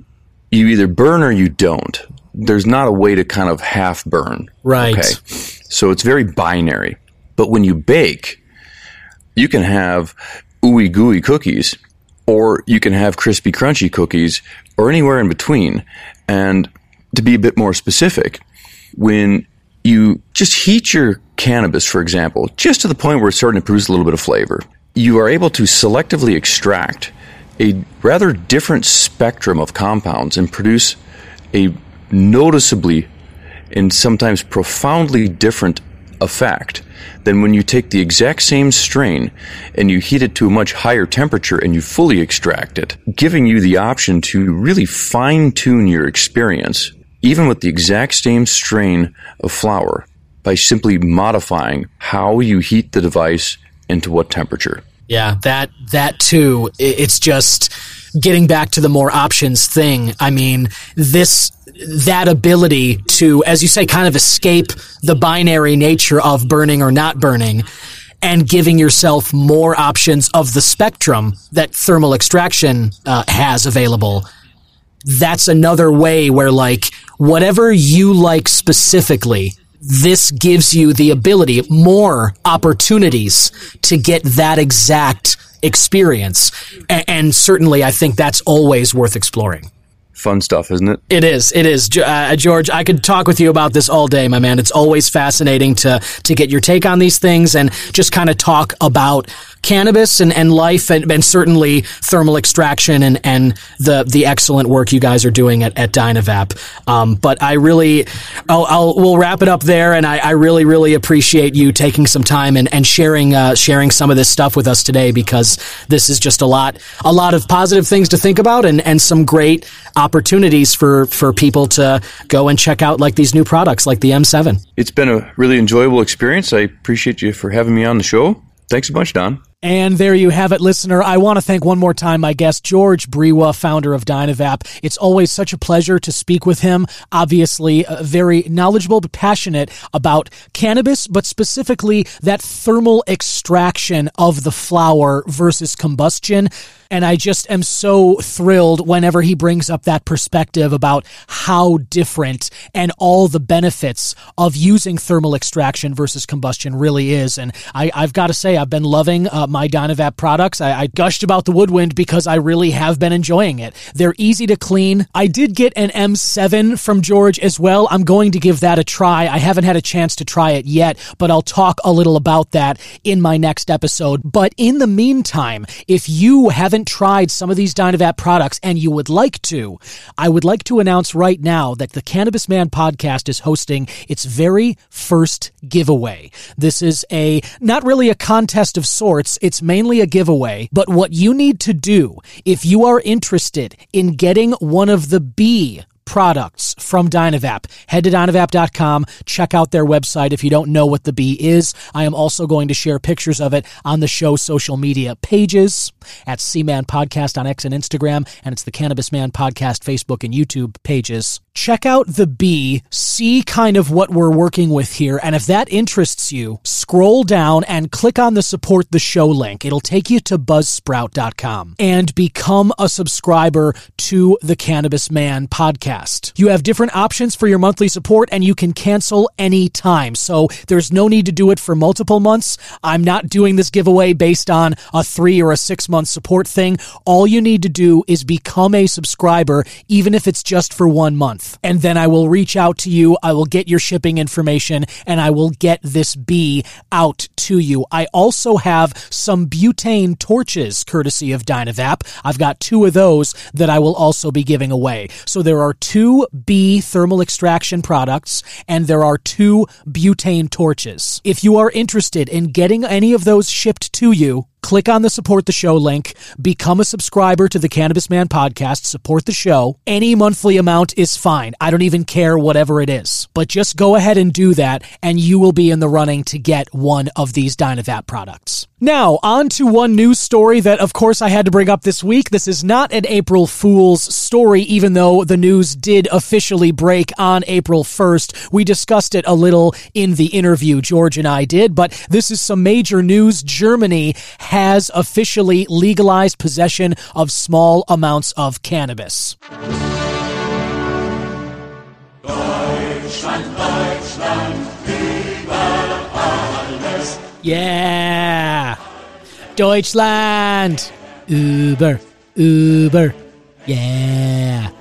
S3: you either burn or you don't. There's not a way to kind of half burn.
S1: Right.
S3: Okay. So it's very binary. But when you bake, you can have ooey gooey cookies, or you can have crispy crunchy cookies, or anywhere in between. And to be a bit more specific, when you just heat your cannabis, for example, just to the point where it's starting to produce a little bit of flavor, you are able to selectively extract a rather different spectrum of compounds and produce a noticeably and sometimes profoundly different effect than when you take the exact same strain and you heat it to a much higher temperature and you fully extract it, giving you the option to really fine-tune your experience, even with the exact same strain of flower, by simply modifying how you heat the device and to what temperature.
S1: Yeah, that that too. It's just getting back to the more options thing. I mean, this that ability to, as you say, kind of escape the binary nature of burning or not burning, and giving yourself more options of the spectrum that thermal extraction uh, has available. That's another way where, like, whatever you like specifically, this gives you the ability, more opportunities to get that exact experience. A- and certainly, I think that's always worth exploring.
S3: Fun stuff, isn't it?
S1: It is. It is. Uh, George, I could talk with you about this all day, my man. It's always fascinating to to get your take on these things and just kind of talk about cannabis and, and life and, and certainly thermal extraction and, and the the excellent work you guys are doing at, at Dynavap. Um, but I really, I'll, I'll we'll wrap it up there, and I, I really, really appreciate you taking some time and, and sharing uh, sharing some of this stuff with us today, because this is just a lot a lot of positive things to think about and, and some great opportunities for, for people to go and check out, like these new products like the M seven.
S3: It's been a really enjoyable experience. I appreciate you for having me on the show. Thanks a bunch, Don.
S1: And there you have it, listener. I want to thank one more time my guest, George Brewa, founder of Dynavap. It's always such a pleasure to speak with him. Obviously, uh, very knowledgeable but passionate about cannabis, but specifically that thermal extraction of the flower versus combustion. And I just am so thrilled whenever he brings up that perspective about how different and all the benefits of using thermal extraction versus combustion really is. And I, I've got to say, I've been loving uh, my Dynavap products. I, I gushed about the Woodwind because I really have been enjoying it. They're easy to clean. I did get an M seven from George as well. I'm going to give that a try. I haven't had a chance to try it yet, but I'll talk a little about that in my next episode. But in the meantime, if you haven't tried some of these Dynavap products and you would like to, I would like to announce right now that the Cannabis Man podcast is hosting its very first giveaway. This is a not really a contest of sorts. It's mainly a giveaway. But what you need to do if you are interested in getting one of the B products from Dynavap, head to Dynavap dot com, check out their website if you don't know what the bee is. I am also going to share pictures of it on the show's social media pages at C-Man Podcast on X and Instagram, and it's the Cannabis Man Podcast Facebook and YouTube pages. Check out the bee, see kind of what we're working with here, and if that interests you, scroll down and click on the Support the Show link. It'll take you to buzzsprout dot com and become a subscriber to the Cannabis Man Podcast. You have different options for your monthly support, and you can cancel any time. So there's no need to do it for multiple months. I'm not doing this giveaway based on a three or a six month support thing. All you need to do is become a subscriber, even if it's just for one month. And then I will reach out to you. I will get your shipping information, and I will get this bee out to you. I also have some butane torches courtesy of Dynavap. I've got two of those that I will also be giving away. So there are two bee thermal extraction products, and there are two butane torches. If you are interested in getting any of those shipped to you, click on the Support the Show link, become a subscriber to the Cannabis Man Podcast, support the show. Any monthly amount is fine. I don't even care whatever it is. But just go ahead and do that, and you will be in the running to get one of these Dynavap products. Now, on to one news story that, of course, I had to bring up this week. This is not an April Fool's story, even though the news did officially break on April first. We discussed it a little in the interview George and I did, but this is some major news. Germany has officially legalized possession of small amounts of cannabis. Yeah! Deutschland! Uber, Uber, yeah!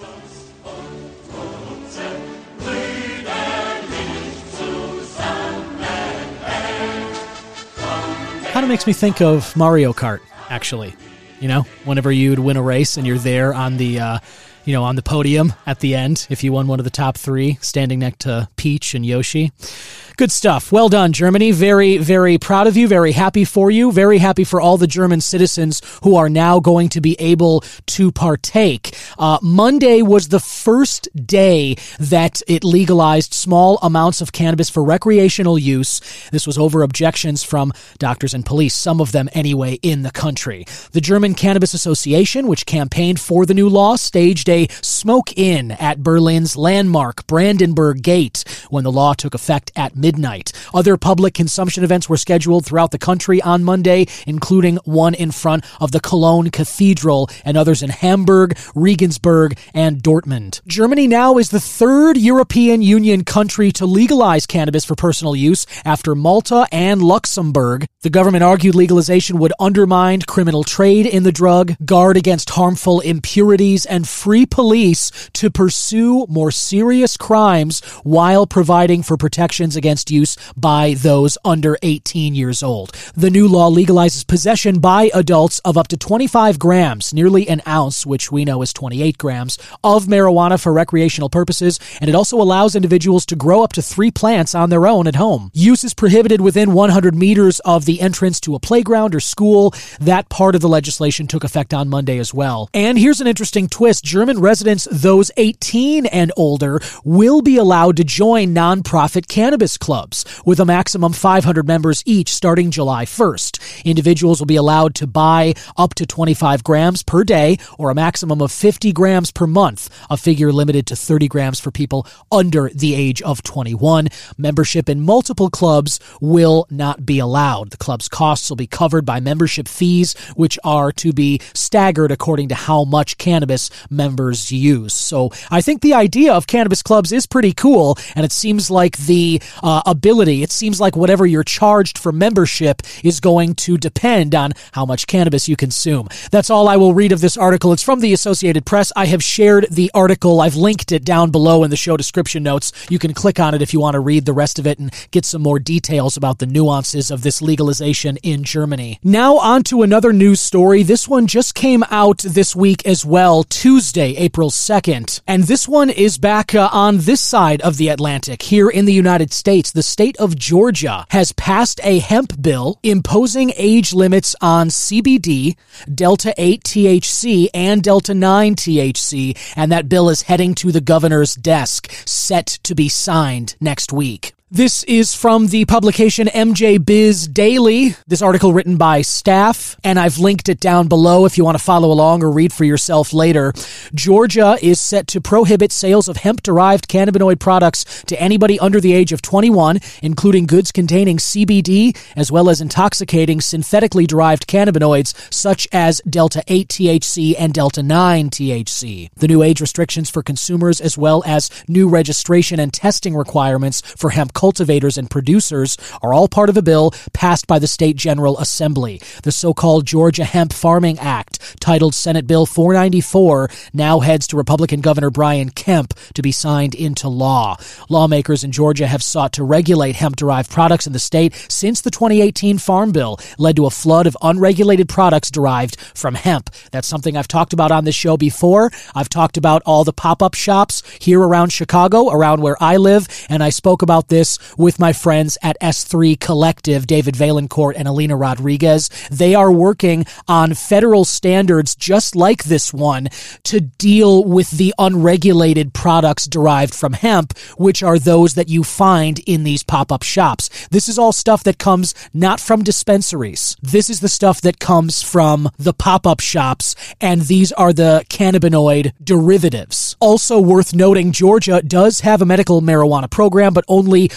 S1: Kind of makes me think of Mario Kart, actually. You know, whenever you'd win a race and you're there on the, uh, you know, on the podium at the end, if you won one of the top three, standing next to Peach and Yoshi. Good stuff. Well done, Germany. Very, very proud of you. Very happy for you. Very happy for all the German citizens who are now going to be able to partake. Uh, Monday was the first day that it legalized small amounts of cannabis for recreational use. This was over objections from doctors and police, some of them anyway, in the country. The German Cannabis Association, which campaigned for the new law, staged a smoke-in at Berlin's landmark Brandenburg Gate when the law took effect at midnight. Midnight. Other public consumption events were scheduled throughout the country on Monday, including one in front of the Cologne Cathedral and others in Hamburg, Regensburg, and Dortmund. Germany now is the third European Union country to legalize cannabis for personal use after Malta and Luxembourg. The government argued legalization would undermine criminal trade in the drug, guard against harmful impurities, and free police to pursue more serious crimes while providing for protections against use by those under eighteen years old. The new law legalizes possession by adults of up to twenty-five grams, nearly an ounce, which we know is twenty-eight grams, of marijuana for recreational purposes, and it also allows individuals to grow up to three plants on their own at home. Use is prohibited within one hundred meters of the entrance to a playground or school. That part of the legislation took effect on Monday as well. And here's an interesting twist. German residents, those eighteen and older, will be allowed to join nonprofit cannabis clubs with a maximum five hundred members each starting July first. Individuals will be allowed to buy up to twenty-five grams per day or a maximum of fifty grams per month, a figure limited to thirty grams for people under the age of twenty-one. Membership in multiple clubs will not be allowed. The club's costs will be covered by membership fees, which are to be staggered according to how much cannabis members use. So I think the idea of cannabis clubs is pretty cool, and it seems like the uh, ability, it seems like whatever you're charged for membership is going to depend on how much cannabis you consume. That's all I will read of this article. It's from the Associated Press. I have shared the article. I've linked it down below in the show description notes. You can click on it if you want to read the rest of it and get some more details about the nuances of this legalization in Germany. Now on to another news story. This one just came out this week as well, Tuesday, April second. And this one is back uh, on this side of the Atlantic, here in the United States. The state of Georgia has passed a hemp bill imposing age limits on C B D, Delta eight T H C, and Delta nine T H C, and that bill is heading to the governor's desk, set to be signed next week. This is from the publication M J Biz Daily. This article written by staff, and I've linked it down below if you want to follow along or read for yourself later. Georgia is set to prohibit sales of hemp-derived cannabinoid products to anybody under the age of twenty-one, including goods containing C B D, as well as intoxicating synthetically derived cannabinoids such as Delta eight T H C and Delta nine T H C. The new age restrictions for consumers, as well as new registration and testing requirements for hemp cultivators and producers, are all part of a bill passed by the State General Assembly. The so-called Georgia Hemp Farming Act, titled Senate Bill four ninety-four, now heads to Republican Governor Brian Kemp to be signed into law. Lawmakers in Georgia have sought to regulate hemp-derived products in the state since the twenty eighteen Farm Bill led to a flood of unregulated products derived from hemp. That's something I've talked about on this show before. I've talked about all the pop-up shops here around Chicago, around where I live, and I spoke about this with my friends at S three Collective, David Valencourt and Alina Rodriguez. They are working on federal standards just like this one to deal with the unregulated products derived from hemp, which are those that you find in these pop-up shops. This is all stuff that comes not from dispensaries. This is the stuff that comes from the pop-up shops, and these are the cannabinoid derivatives. Also worth noting, Georgia does have a medical marijuana program, but only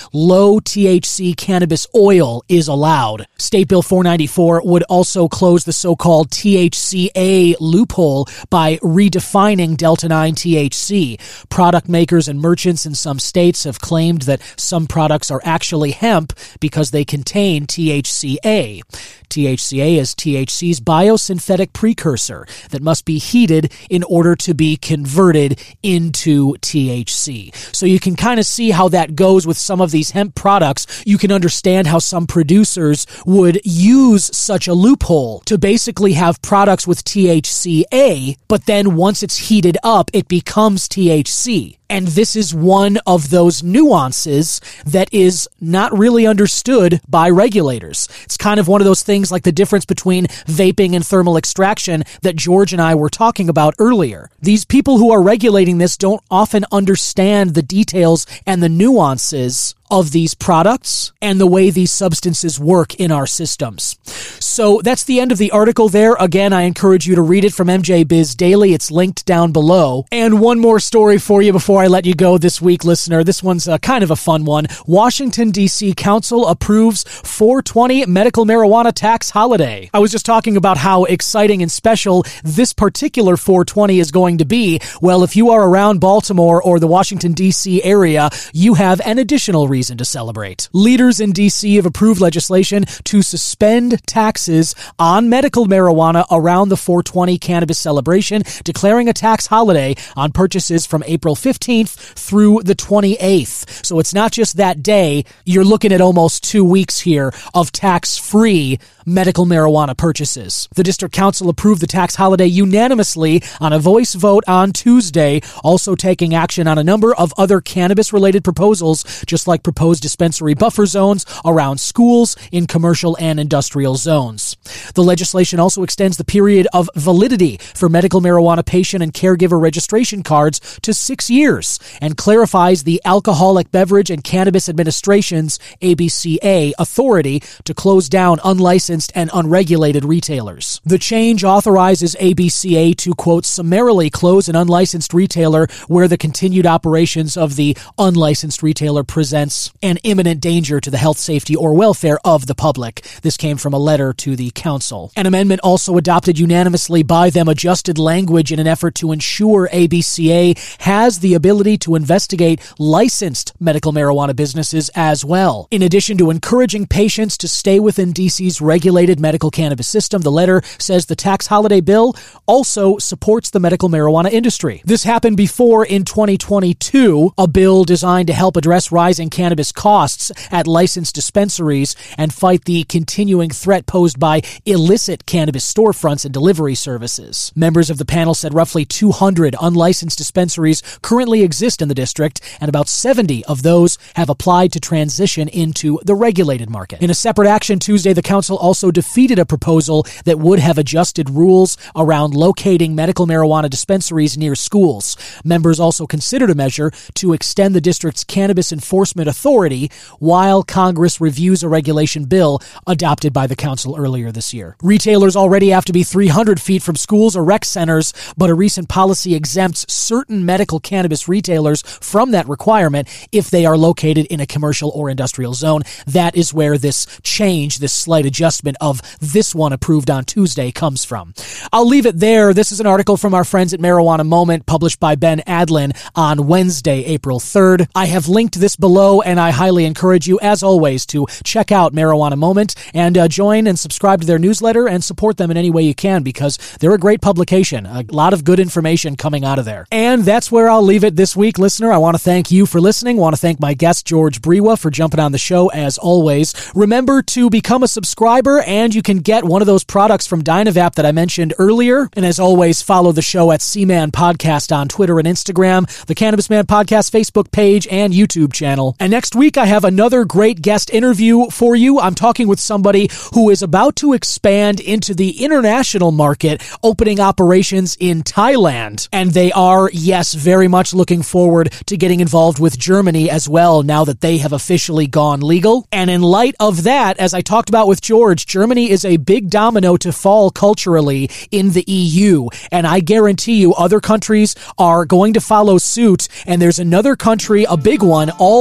S1: low T H C cannabis oil is allowed. State Bill four ninety-four would also close the so-called T H C A loophole by redefining Delta nine T H C. Product makers and merchants in some states have claimed that some products are actually hemp because they contain T H C A. T H C A is T H C's biosynthetic precursor that must be heated in order to be converted into T H C. So you can kind of see how that goes with some of these hemp products. You can understand how some producers would use such a loophole to basically have products with T H C A, but then once it's heated up, it becomes T H C. And this is one of those nuances that is not really understood by regulators. It's kind of one of those things like the difference between vaping and thermal extraction that George and I were talking about earlier. These people who are regulating this don't often understand the details and the nuances of these products and the way these substances work in our systems. So that's the end of the article there. Again, I encourage you to read it from M J Biz Daily. It's linked down below. And one more story for you before I let you go this week, listener. This one's a, kind of a fun one. Washington, D C Council approves four twenty medical marijuana tax holiday. I was just talking about how exciting and special this particular four twenty is going to be. Well, if you are around Baltimore or the Washington, D C area, you have an additional reason to celebrate. Leaders in D C have approved legislation to suspend taxes on medical marijuana around the four twenty cannabis celebration, declaring a tax holiday on purchases from April fifteenth through the twenty-eighth. So it's not just that day. You're looking at almost two weeks here of tax-free medical marijuana purchases. The District Council approved the tax holiday unanimously on a voice vote on Tuesday, also taking action on a number of other cannabis-related proposals, just like proposed dispensary buffer zones around schools in commercial and industrial zones. The legislation also extends the period of validity for medical marijuana patient and caregiver registration cards to six years and clarifies the Alcoholic Beverage and Cannabis Administration's A B C A authority to close down unlicensed and unregulated retailers. The change authorizes A B C A to, quote, summarily close an unlicensed retailer where the continued operations of the unlicensed retailer presents an imminent danger to the health, safety, or welfare of the public. This came from a letter to the council. An amendment also adopted unanimously by them adjusted language in an effort to ensure A B C A has the ability to investigate licensed medical marijuana businesses as well. In addition to encouraging patients to stay within D C's regulated medical cannabis system, the letter says the tax holiday bill also supports the medical marijuana industry. This happened before in twenty twenty-two, a bill designed to help address rising cannabis costs at licensed dispensaries and fight the continuing threat posed by illicit cannabis storefronts and delivery services. Members of the panel said roughly two hundred unlicensed dispensaries currently exist in the district, and about seventy of those have applied to transition into the regulated market. In a separate action Tuesday, the council also defeated a proposal that would have adjusted rules around locating medical marijuana dispensaries near schools. Members also considered a measure to extend the district's cannabis enforcement authority while Congress reviews a regulation bill adopted by the council earlier this year. Retailers already have to be three hundred feet from schools or rec centers, but a recent policy exempts certain medical cannabis retailers from that requirement if they are located in a commercial or industrial zone. That is where this change, this slight adjustment of this one approved on Tuesday comes from. I'll leave it there. This is an article from our friends at Marijuana Moment, published by Ben Adlin on Wednesday, April third. I have linked this below, and I highly encourage you, as always, to check out Marijuana Moment and uh, join and subscribe to their newsletter and support them in any way you can, because they're a great publication. A lot of good information coming out of there. And that's where I'll leave it this week, listener. I want to thank you for listening. I want to thank my guest, George Brewa, for jumping on the show, as always. Remember to become a subscriber, and you can get one of those products from Dynavap that I mentioned earlier. And as always, follow the show at C-Man Podcast on Twitter and Instagram, the Cannabis Man Podcast Facebook page and YouTube channel. And next week, I have another great guest interview for you. I'm talking with somebody who is about to expand into the international market, opening operations in Thailand. And they are, yes, very much looking forward to getting involved with Germany as well, now that they have officially gone legal. And in light of that, as I talked about with George, Germany is a big domino to fall culturally in the E U. And I guarantee you other countries are going to follow suit. And there's another country, a big one, already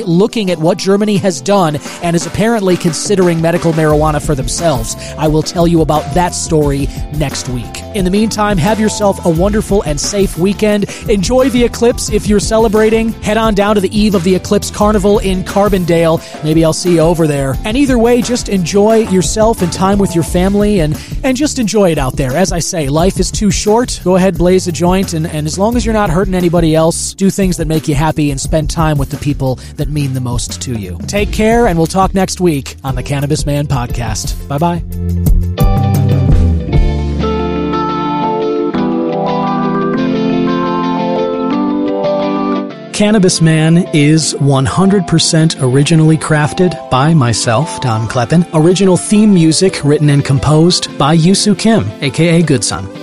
S1: Germany, looking at what Germany has done, and is apparently considering medical marijuana for themselves. I will tell you about that story next week. In the meantime, have yourself a wonderful and safe weekend. Enjoy the eclipse if you're celebrating. Head on down to the eve of the Eclipse Carnival in Carbondale. Maybe I'll see you over there. And either way, just enjoy yourself and time with your family, and, and just enjoy it out there. As I say, life is too short. Go ahead, blaze a joint, and, and as long as you're not hurting anybody else, do things that make you happy and spend time with the people that mean the most to you. Take care, and we'll talk next week on the Cannabis Man Podcast. Bye-bye. Cannabis Man is one hundred percent originally crafted by myself, Don Kleppen. Original theme music written and composed by Yusu Kim, aka Good Son.